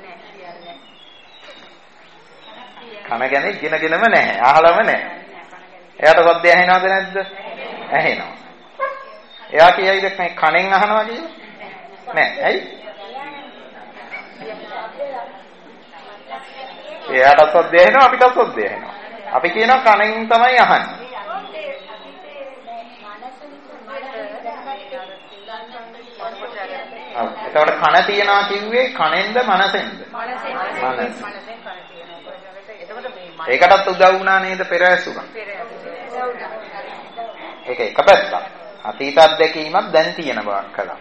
කන ගැන ඉගෙනගෙනම නැහැ. අහලම නැහැ. එයාට සද්ද ඇහෙනවද නැද්ද? ඇහෙනවා. එයා කියයිද මේ කනෙන් අහනවා කියලා? නැහැ. ඇයි? එයාට සද්ද ඇහෙනවා අපිට සද්ද ඇහෙනවා. අපි කියනවා කනෙන් තමයි අහන්නේ. ඔව්. එතකොට කන තියනවා කිව්වේ කනෙන්ද මනසෙන්ද? මනසෙන්. ඒකටත් උදව් වුණා නේද පෙර ඇසුර? ඒක එක පැත්තක්. අතීත අත්දැකීමක් දැන් තියෙන බවක් කළා.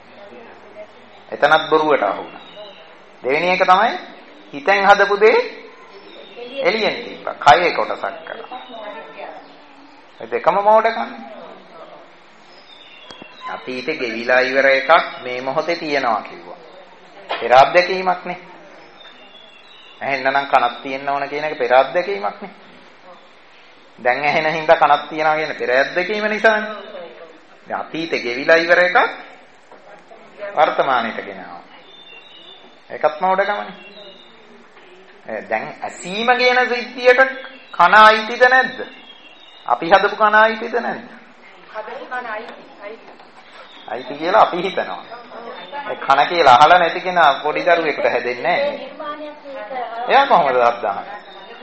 එතනත් බොරුවට අහුණා. දෙවෙනි එක තමයි හිතෙන් හදපු දේ එළියෙන් තිබ්බා. කයේ කොටසක් කළා. ඒ දෙකම මොඩකම්. අතීතේ ගෙවිලා ඉවර එකක් මේ මොහොතේ තියෙනවා කිව්වා. පෙර අත්දැකීමක් නේ. ඇහෙන්නනම් කනක් තියෙන්න ඕන කියන එක පෙර අත්දැකීමක් නේ. දැන් ඇහෙන හින්දා කනක් තියනවා කියන පෙර අත්දැකීම නිසානේ. දැන් අතීතේ ගෙවිලා ඉවර එකක් වර්තමානයට ගෙනාවා. ඒකත් මොඩකමනේ. දැන් ඇසීම කියන සිද්ධියට කන අයිතිද නැද්ද? අපි හදපු කන අයිතිද නැද්ද? හදපු කන අයිති අයිති. අයිති කියලා අපි හිතනවා. ඒ කන කියලා අහලා නැති කෙනා පොඩි දරුවෙකුට හැදෙන්නේ නැහැ. එයා කොහොමද අද්දාන්නේ?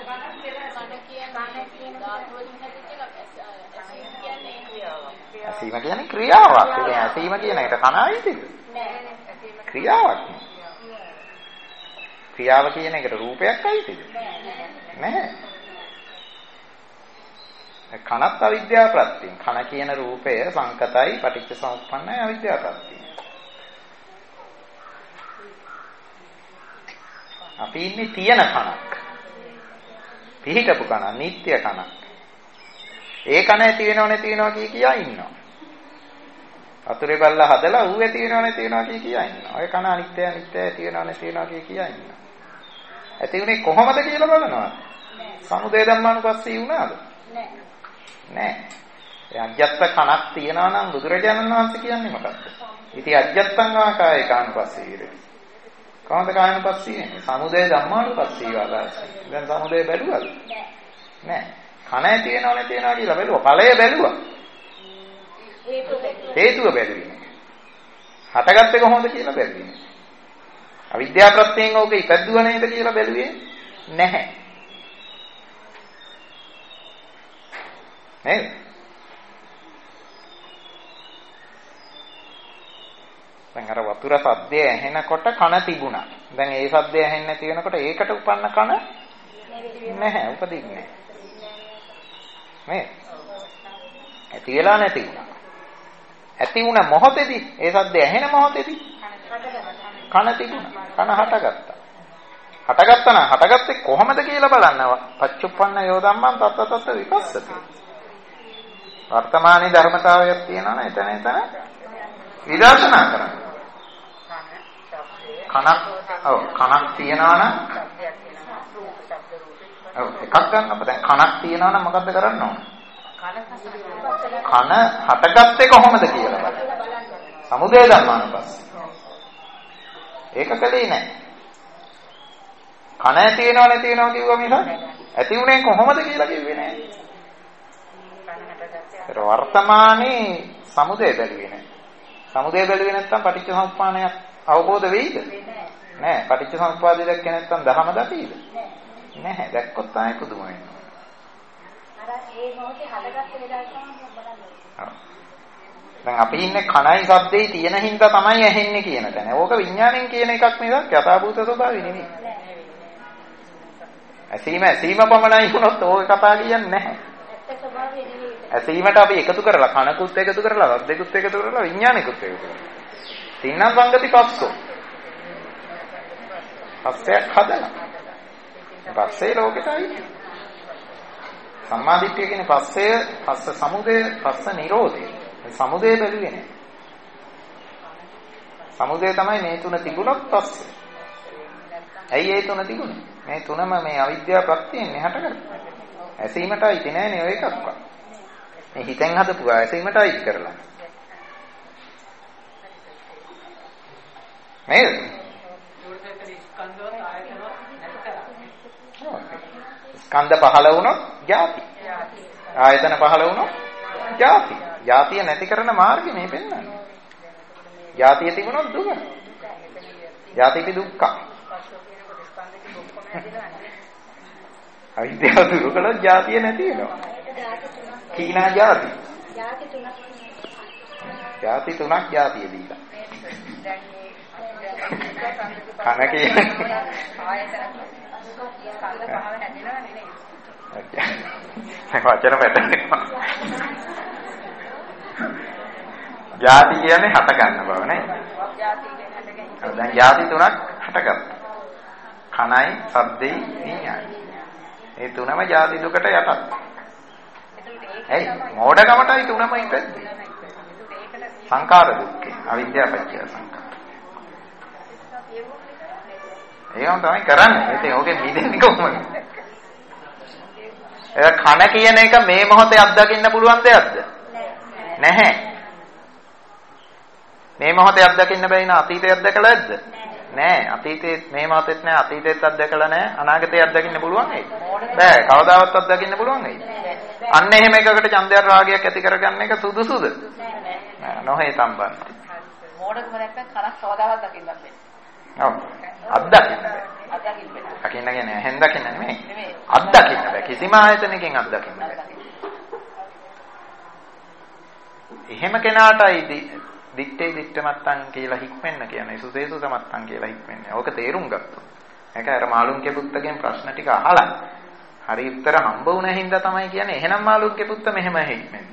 ඇසීම කියන්නේ ක්‍රියාවක්. ඒ ඇසීම කියන එකට කන අයිතිද? ක්‍රියාවක්. ක්‍රියාව කියන එකට රූපයක් අයිතිද? නැහැ. කනත් අවිද්‍යාව ප්‍රත්‍යයෙන්. කන කියන රූපය සංකතයි පටිච්ච සමුප්පන්නයි අවිද්‍යාව ප්‍රත්‍යයෙන්. අපි ඉන්නේ තියෙන කනක්. පිහිටපු කන, නිට්ටය කනක්. ඒ කන ඇති වෙනව නැති වෙනවා කිය කියා ඉන්නවා. වතුරේ බල්ලා හදලා ඌ ඇති වෙනව නැති වෙනවා කිය කියා ඉන්නවා. ඔය කන අනිත්‍ය අනිත්‍ය ඇති වෙනව නැති වෙනවා කිය කියා ඉන්නවා. ඇති උනේ කොහොමද කියලා බලනවා. සමුදය ධම්මානුපස්සී වුණාද? නෑ. නෑ. ඒ අජ්ජත් කනක් තියනවා නම් බුදුරජාණන් වහන්සේ කියන්නේ මොකක්ද? ඉතින් අජ්ජත්තං ආකාය කානුපස්සී විරති. කොහොමද කානුපස්සී වෙන්නේ? සමුදය ධම්මානුපස්සී වාදාසී. දැන් සමුදය බැලුවද? නෑ. කන ඇති වෙනව නැති වෙනවා කියලා බැලුවා. ඵලය බැලුවා. හේතුව බැලුවේ. හටගත්තේ කොහොමද කියලා බැලුවේ. අවිද්‍යාව ප්‍රත්‍යයෙන් ඕක ඉපැද්දුව නේද කියලා බැලුවේ නැහැ. නේද? දැන් අර වතුර සද්දය ඇහෙනකොට කන තිබුණා. දැන් ඒ සද්දය ඇහෙන්නේ නැති වෙනකොට ඒකට උපන්න කන නැහැ, උපදින්නේ නැහැ. නේද? ඇති වෙලා නැති වුණා. ඇති වුණ මොහොතේදී ඒ සද්දය ඇහෙන මොහොතේදී කන තිබුණා. කන හටගත්තා. හටගත්තා නම් හටගත්තේ කොහොමද කියලා බලන්න. පච්චුප්පන්න යෝධම්මං තත්ත තත්ත විපස්සති. වර්තමානයේ ධර්මතාවයක් තියෙනවා නම් එතන එතන විදර්ශනා කරන්න. කනක් ඔව් කනක් තියනවා නම් ඔව් එකක් ගන්න අප දැන් කනක් තියනවා නම් මොකද්ද කරන්න ඕන? කන හටගත්තේ කොහොමද කියලා බලන්න. සමුදය ධර්මානුපස්සී. ඒක කලේ නැහැ. කන ඇති වෙනව නැති වෙනව කිව්වා මිස ඇති උනේ කොහොමද කියලා කිව්වේ නැහැ. ඒක වර්තමානයේ සමුදය බැලුවේ නැහැ. සමුදය බැලුවේ නැත්නම් පටිච්චසමුප්පාදයක් අවබෝධ වෙයිද? නැහැ. පටිච්චසමුප්පාදය දැක්කේ නැත්නම් දහම දකීද? නැහැ. දැක්කොත් තමයි පුදුම වෙන්නේ. අර ඒ මොහොතේ හදගත්ත වෙලාවට තමයි බලන්නේ. දැන් අපි ඉන්නේ කණයි ශබ්දේ තියෙන හින්දා තමයි ඇහෙන්නේ කියන තැන. ඕක විඥාණයෙන් කියන එකක් මිසක් යථාභූත ස්වභාවය නෙමෙයි. ඇසීම ඇසීම පමණයි වුණොත් ඕක කතා කියන්නේ නැහැ. ඇත්ත ස්වභාවය නෙමෙයි. ඇසීමට අපි එකතු කරලා කනකුත් එකතු කරලා ශබ්දෙකුත් එකතු කරලා විඥානෙකුත් එකතු කරලා. තින්නම් සංගති පස්සෝ. පස්සයක් හදලා. පස්සේ ලෝකෙටයි. සම්මාදිට්ඨිය කියන්නේ පස්සේ පස්ස සමුදය පස්ස නිරෝධය. සමුදය බැලුවේ නෑ. සමුදය තමයි මේ තුන තිබුණොත් පස්සේ. ඇයි ඒ තුන තිබුණේ? මේ තුනම මේ අවිද්‍යාව ප්‍රත්‍යයෙන් එහාට කරා. ඇසීමටයි තියන්නේ ඔය එකක්වත්. මේ හිතෙන් හදපු ආයතීමට අයිති කරලා. නේද? ස්කන්ධ පහළ වුණොත් ජාති. ආයතන පහළ වුණොත් ජාති. ජාතිය නැති කරන මාර්ගය මේ පෙන්වන්නේ. ජාතිය තිබුණොත් දුක. ජාතිපි දුක්ඛ. අවිද්‍යාව දුරු කළොත් ජාතිය නැති වෙනවා. කීනා ජාති? ජාති තුනක්. ජාති තුනක් ජාතිය දීලා. කන කියන්නේ ස්කන්ධ පහව හැදෙනවා නෙමෙයි. වචන පැටලෙනවා. ජාති කියන්නේ හට ගන්න බව නේ. ජාති කියන්නේ හට ගන්න. දැන් ජාති තුනක් හටගත්තා. කනයි, සද්දේ, විඤ්ඤාණය. මේ තුනම ජාති දුකට යටත්. ඇයි? මෝඩකමටයි තුනම ඉපැද්දේ. සංඛාර දුක්ඛේ, අවිද්‍යාව පත්‍ය සංඛාර. ඒකම තමයි කරන්නේ. ඉතින් ඕකේ මිදෙන්නේ කොහොමද? ඒක කන කියන එක මේ මොහොතේ අත්දකින්න පුළුවන් දෙයක්ද? නැහැ. මේ මොහොතේ අත්දකින්න බැරි න අතීතයේ අත්දකලා ඇද්ද? නැහැ. අතීතයේ මේ මොහොතේත් නැහැ, අතීතයේත් අත්දකලා නැහැ, අනාගතයේ අත්දකින්න පුළුවන් ඇයි? බෑ. කවදාවත් අත්දකින්න පුළුවන් ඇයි? අන්න එහෙම එකකට ඡන්දය රාගයක් ඇති කරගන්න එක සුදුසුද? නෑ. නොහේ සම්බන්ධ. මෝඩකම නැත්නම් කනක් කවදාවත් දකින්නත් බැහැ. ඔව්. අත්දකින්න බෑ. අත්දකින්න බෑ. දකින්න කියන්නේ ඇහෙන් දකින්න නෙමෙයි. අත්දකින්න බෑ. කිසිම ආයතනකින් අත්දකින්න බෑ. එහෙම කෙනාටයි දිත්තේ දිත්තමත්තන් කියලා හික්මෙන්න කියන්නේ සුදේසු සමත්තන් කියලා හික්මෙන්නේ. ඕක තේරුම් ගත්තොත්. ඒක අර මාළුන්ගේ පුත්තගෙන් ප්‍රශ්න ටික අහලා හරි උත්තර හම්බ වුණ හින්දා තමයි කියන්නේ එහෙනම් මාළුන්ගේ පුත්ත මෙහෙම හික්මෙන්නේ.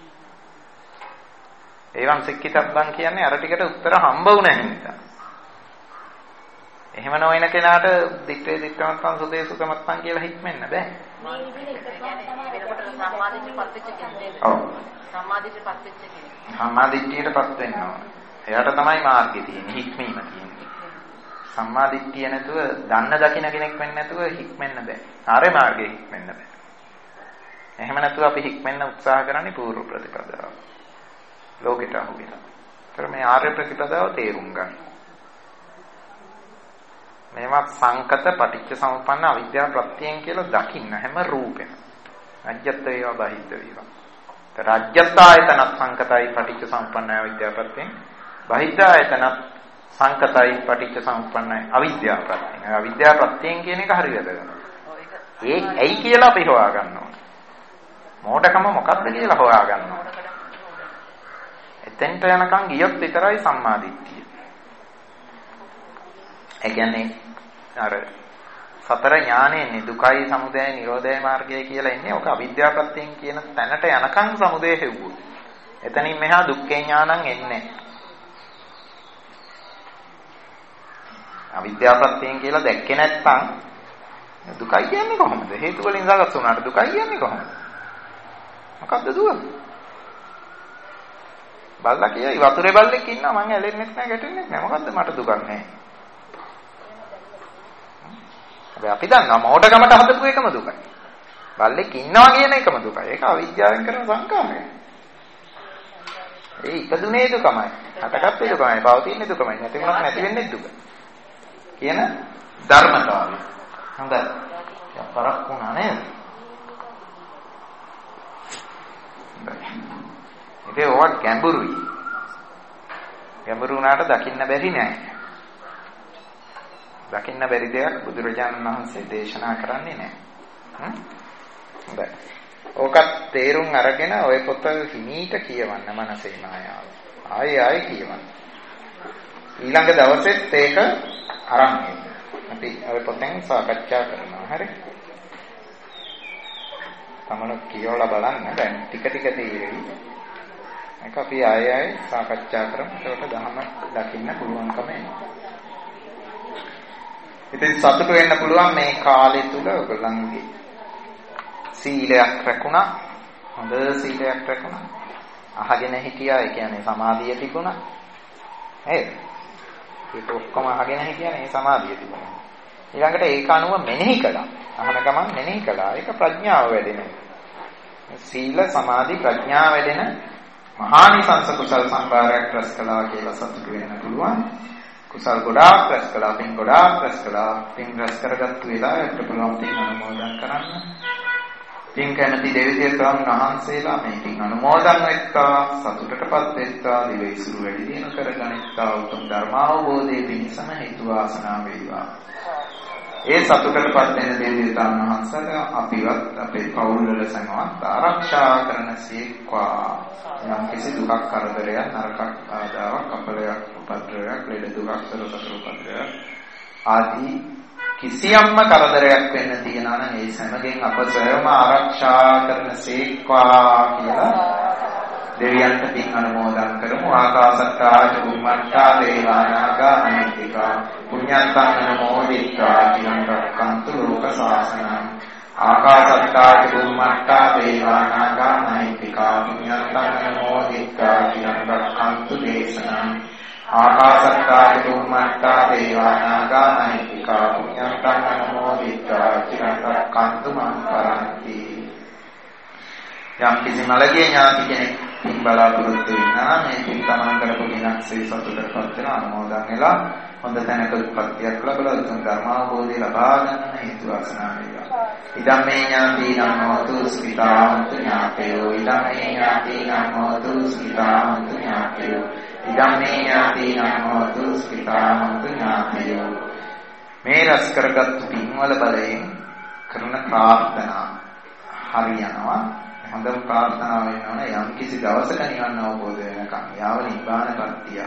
ඒවන් සික්කිතබ්බන් කියන්නේ අර ටිකට උත්තර හම්බ වුණ හින්දා. එහෙම නොවන කෙනාට දිත්තේ දිත්තමත්තන් සුදේසු සමත්තන් කියලා හික්මෙන්න බෑ. මේ විදිහට එක තමයි වෙනකොට සම්මාදිට්ඨියපත් වෙච්ච කෙනෙක්. ඔව්. සම්මාදිට්ඨියපත් වෙච්ච කෙනෙක්. සම්මාදිට්ඨියටපත් වෙන්න ඕන. එයාට තමයි මාර්ගය තියෙන්නේ, හික්මීම තියෙන්නේ. සම්මාදිට්ඨිය නැතුව දන්න දකින්න කෙනෙක් වෙන්න නැතුව හික්මෙන්න බෑ. ආර්ය මාර්ගයේ හික්මෙන්න බෑ. එහෙම නැතුව අපි හික්මෙන්න උත්සාහ කරන්නේ පූර්ව ප්‍රතිපදාව. ලෝකෙට අහු වෙනවා. ඒතර මේ ආර්ය ප්‍රතිපදාව තේරුම් ගන්න. මේවා සංකත පටිච්ච සමුප්පන්න අවිද්‍යා ප්‍රත්‍යයෙන් කියලා දකින්න හැම රූපෙම. අජ්ජත් වේවා බහිද්ද වේවා. රාජ්‍යතායතන සංකතයි පටිච්ච සමුප්පන්න අවිද්‍යා ප්‍රත්‍යයෙන්. බහිද්දායතන සංකතයි පටිච්ච සමුප්පන්න අවිද්‍යා ප්‍රත්‍යයෙන්. අවිද්‍යා ප්‍රත්‍යයෙන් කියන එක හරි වැදගත්. ඒ ඇයි කියලා අපි හොයා ගන්න ඕනේ. මෝඩකම මොකක්ද කියලා හොයා ගන්න ඕනේ. එතෙන්ට යනකම් ගියොත් විතරයි සම්මාදිට්ඨිය. ඒ කියන්නේ අර සතර ඥානෙන්නේ දුකයි සමුදයයි නිරෝධය මාර්ගය කියලා ඉන්නේ. ඔක අවිද්‍යා ප්‍රත්‍යයෙන් කියන තැනට යනකම් සමුදය හෙව්වොත්. එතනින් මෙහා දුක්ඛේ ඥානං එන්නේ. අවිද්‍යා ප්‍රත්‍යයෙන් කියලා දැක්කේ නැත්නම් දුකයි කියන්නේ කොහොමද? හේතු වලින් සකස් වුණාට දුකයි කියන්නේ කොහොමද? මොකද්ද දුක? බල්ලා කියයි වතුරේ බල්ලෙක් ඉන්නවා මං ඇලෙන්නෙත් නැහැ ගැටෙන්නෙත් නැහැ. මොකද්ද මට දුකක් නැහැ. හැබැයි අපි දන්නවා මෝඩකමට හදපු එකම දුකයි. බල්ලෙක් ඉන්නවා කියන එකම දුකයි. ඒක අවිද්‍යාවෙන් කරන සංකාමය. ඒ ඉපදුනේ දුකමයි. හටගත්තේ දුකමයි. පවතින්නේ දුකමයි. නැති වුණත් නැති වෙන්නේ දුක. කියන ධර්මතාවය. හොඳයි. පරක් වුණා නේද? ඉතින් ඕක ගැඹුරුයි. ගැඹුරු වුණාට දකින්න බැරි නෑ. දකින්න බැරි දෙයක් බුදුරජාණන් වහන්සේ දේශනා කරන්නේ නෑ. හ්ම්? හොඳයි. ඕකත් තේරුම් අරගෙන ඔය පොත හිමීට කියවන්න මනසේ මායාව. ආයෙ ආයෙ කියවන්න. ඊළඟ දවසෙත් ඒක අරන් එන්න. අපි ඔය පොතෙන් සාකච්ඡා කරනවා. හරි? තමන කියවලා බලන්න. දැන් ටික ටික තේරෙයි. ඒක අපි ආයෙ ආයෙ සාකච්ඡා කරමු. ඒකට දහම දකින්න පුළුවන්කම එනවා. ඉතින් සතුට වෙන්න පුළුවන් මේ කාලය තුල ඔයගොල්ලන්ගේ සීලයක් රැකුණා. හොඳ සීලයක් රැකුණා. අහගෙන හිටියා. ඒ කියන්නේ සමාධිය තිබුණා. නේද? ඒක ඔක්කොම අහගෙන හිටියානේ ඒ සමාධිය තිබුණා. ඊළඟට ඒක අනුව මෙනෙහි කළා. අහන ගමන් මෙනෙහි කළා. ඒක ප්‍රඥාව වැඩෙන එක. සීල සමාධි ප්‍රඥා වැඩෙන මහානිසංස කුසල් සම්භාරයක් රැස් කළා කියලා සතුටු වෙන්න පුළුවන්. කුසල් ගොඩාක් රැස් කළා, පින් ගොඩාක් රැස් කළා. පින් රැස් කරගත්තු වෙලාවට පුළුවන් පින් අනුමෝදන් කරන්න. පින් කැමති දෙවියන් වහන්සේලා මේ පින් අනුමෝදන් වෙත්තා, සතුටටපත් වෙත්තා, දිවයිසුරු වැඩි දියුණු කරගනිත්තා, උතුම් ධර්මාවබෝධයේ පිණසම හේතු වාසනා වේවා. ඒ සතුටටපත් වෙන දෙවියන් වහන්සේලා අපිවත් අපේ පවුල් වල සමවත් ආරක්ෂා කරන සීක්වා. යම් කිසි දුකක් කරදරයක් නරකක් ආදාවක් අපලයක් උපද්‍රවයක් ලෙඩ දුකක් සතරසතර උපද්‍රවයක් ආදී කිසියම්ම කරදරයක් වෙන්න තියනවා නම් ඒ සමගින් අප සෑම ආරක්ෂා කරන සීක්වා කියලා දෙවියන්ට පින් අනුමෝදන් කරමු. ආකාශත්තා චුම්මත්තා දේවානාගා අනිත්‍තිකා පුඤ්ඤන්තං අනුමෝදිත්වා චිරං රක්ඛන්තු ලෝක ශාසනං. ආකාශත්තා චුම්මත්තා දේවානාගා අනිත්‍තිකා පුඤ්ඤන්තං අනුමෝදිත්වා චිරං රක්ඛන්තු දේශනං. ආකාශත්තා චුම්මත්තා දේවානාගා අනිත්‍තිකා පුඤ්ඤන්තං අනුමෝදිත්වා චිරං රක්ඛන්තු මං පරන්ති. යම් කිසි මළගේ ඥාති කෙනෙක් පින් බලාපොරොත්තු වෙනා මේ පින් තමන් කරපු විනාශේ සතුටටපත් වෙන අනුමෝදන් වෙලා හොඳ තැනක උත්පත්තියක් ලැබලා උතුම් ධර්මාවබෝධය ලබා ගන්න හේතු වාසනා වේවා. ඉදම් මේ ඥාතිනම් හෝතු සුඛිතාන්ත ඥාතයෝ. ඉදම් මේ ඥාතිනම් හෝතු සුඛිතාන්ත ඥාතයෝ. ඉදම් මේ ඥාතිනම් හෝතු සුඛිතාන්ත ඥාතයෝ. මේ රස කරගත් පින්වල බලයෙන් කරන ප්‍රාර්ථනා හරියනවා. හොඳම ප්‍රාර්ථනාව වෙනවනේ යම් කිසි දවසක නිවන් අවබෝධ වෙනකම් යාව නිබ්බාන ප්‍රත්‍ය.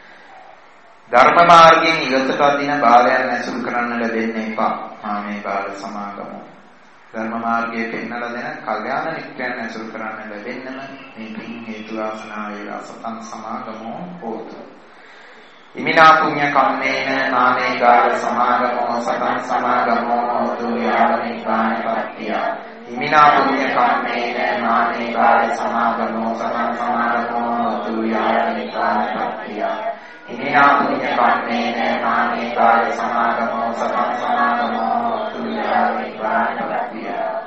ධර්ම මාර්ගයෙන් ඉවතට අදින බාලයන් ඇසුරු කරන්න ලැබෙන්නේ එපා. ආ මේ බාල සමාගම. ධර්ම මාර්ගයේ පෙන්වලා දෙන කල්යාණ මිත්‍රයන් ඇසුරු කරන්න ලැබෙන්නම මේ පින් හේතු වාසනා වේලා සතන් සමාගමෝ හෝතු. ඉමිනා පුඤ්ඤ කම්මේන නාමේ ගාල සමාගමෝ සතන් සමාගමෝ හෝතු යාව නිබ්බාන ප්‍රත්‍ය. ඉමිනා පුඤ්ඤ කම්මේන නාමේ ගාල සමාගමෝ සතං සමාගමෝ හෝතු යාව නිබ්බාන ප්‍රත්‍ය. ඉමිනා පුඤ්ඤ කම්මේන නාමේ ගාල සමාගමෝ සතං සමාගමෝ හෝතු යාව නිබ්බාන ප්‍රත්‍ය.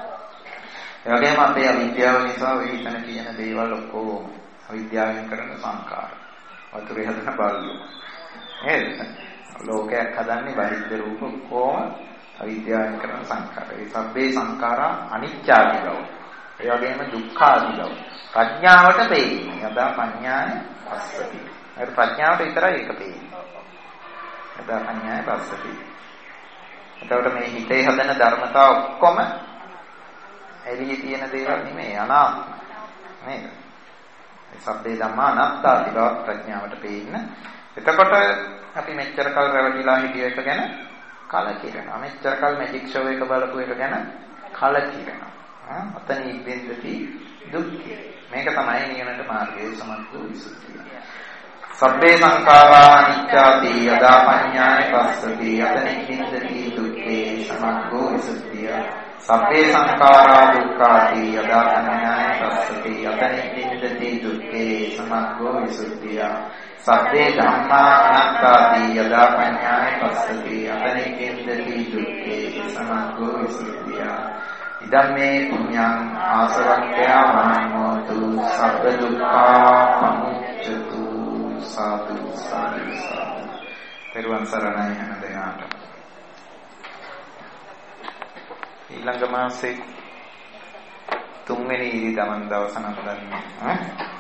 ඒ වගේම අපේ අවිද්‍යාව නිසා වෙ හිතන කියන දේවල් ඔක්කොම අවිද්‍යාවෙන් කරන සංකාර. වතුරේ හදන බල්ලෝ. නේද? ලෝකයක් හදන්නේ බාහිර රූප ඔක්කොම අවිද්‍යාවෙන් කරන සංකාර. ඒ සබ්බේ සංඛාරා අනිච්චාදී බව. ඒ වගේම දුක්ඛාදී බව. ප්‍රඥාවට පෙන්නේ. යදා පඤ්ඤාය පස්සති. ඒ ප්‍රඥාවට විතරයි ඒක පෙන්නේ. යදා පඤ්ඤාය පස්සති. එතකොට මේ හිතේ හදන ධර්මතා ඔක්කොම එළියේ තියෙන දේවල් නෙමෙයි අනාත්ම. නේද? ඒ සබ්බේ ධම්මා අනාත්තාදී බව ප්‍රඥාවට පෙන්නේ. එතකොට අපි මෙච්චර කල් රැවටිලා හිටිය එක ගැන කලකිරෙනවා. මෙච්චර කල් මැජික් ෂෝ එක බලපු එක ගැන කලකිරෙනවා. ආ අතන ඉබ්බෙන්දති දුක්ඛය. මේක තමයි නිවනට මාර්ගයේ සමත්තු විසුද්ධිය. සබ්බේ සංඛාරා අනිච්චාති යදා පඤ්ඤාය පස්සති අතන ඉබ්බෙන්දති දුක්ඛේ සමත්තු විසුද්ධිය. සබ්බේ සංඛාරා දුක්ඛාති යදා පඤ්ඤාය පස්සති අතන ඉබ්බෙන්දති දුක්ඛේ සමත්තු විසුද්ධිය. සබ්බේ ධම්මා අනාත්තාති යදා පඤ්ඤාය පස්සති අතනේ කේන්දති දුක්ඛේ සමග්ගෝ විසුද්ධිය. ඉදම්මේ පුඤ්ඤං ආසවක්ඛ්‍යා වන්නෝතු සබ්බ දුක්ඛා පමුච්ඡතු. සාදු සාදු සාදු. පෙරවන් සරණයි හැම දෙනාට. ඊළඟ මාසේ තුන්වෙනි ඉරි දමන් දවස නම් දන්නේ ඈ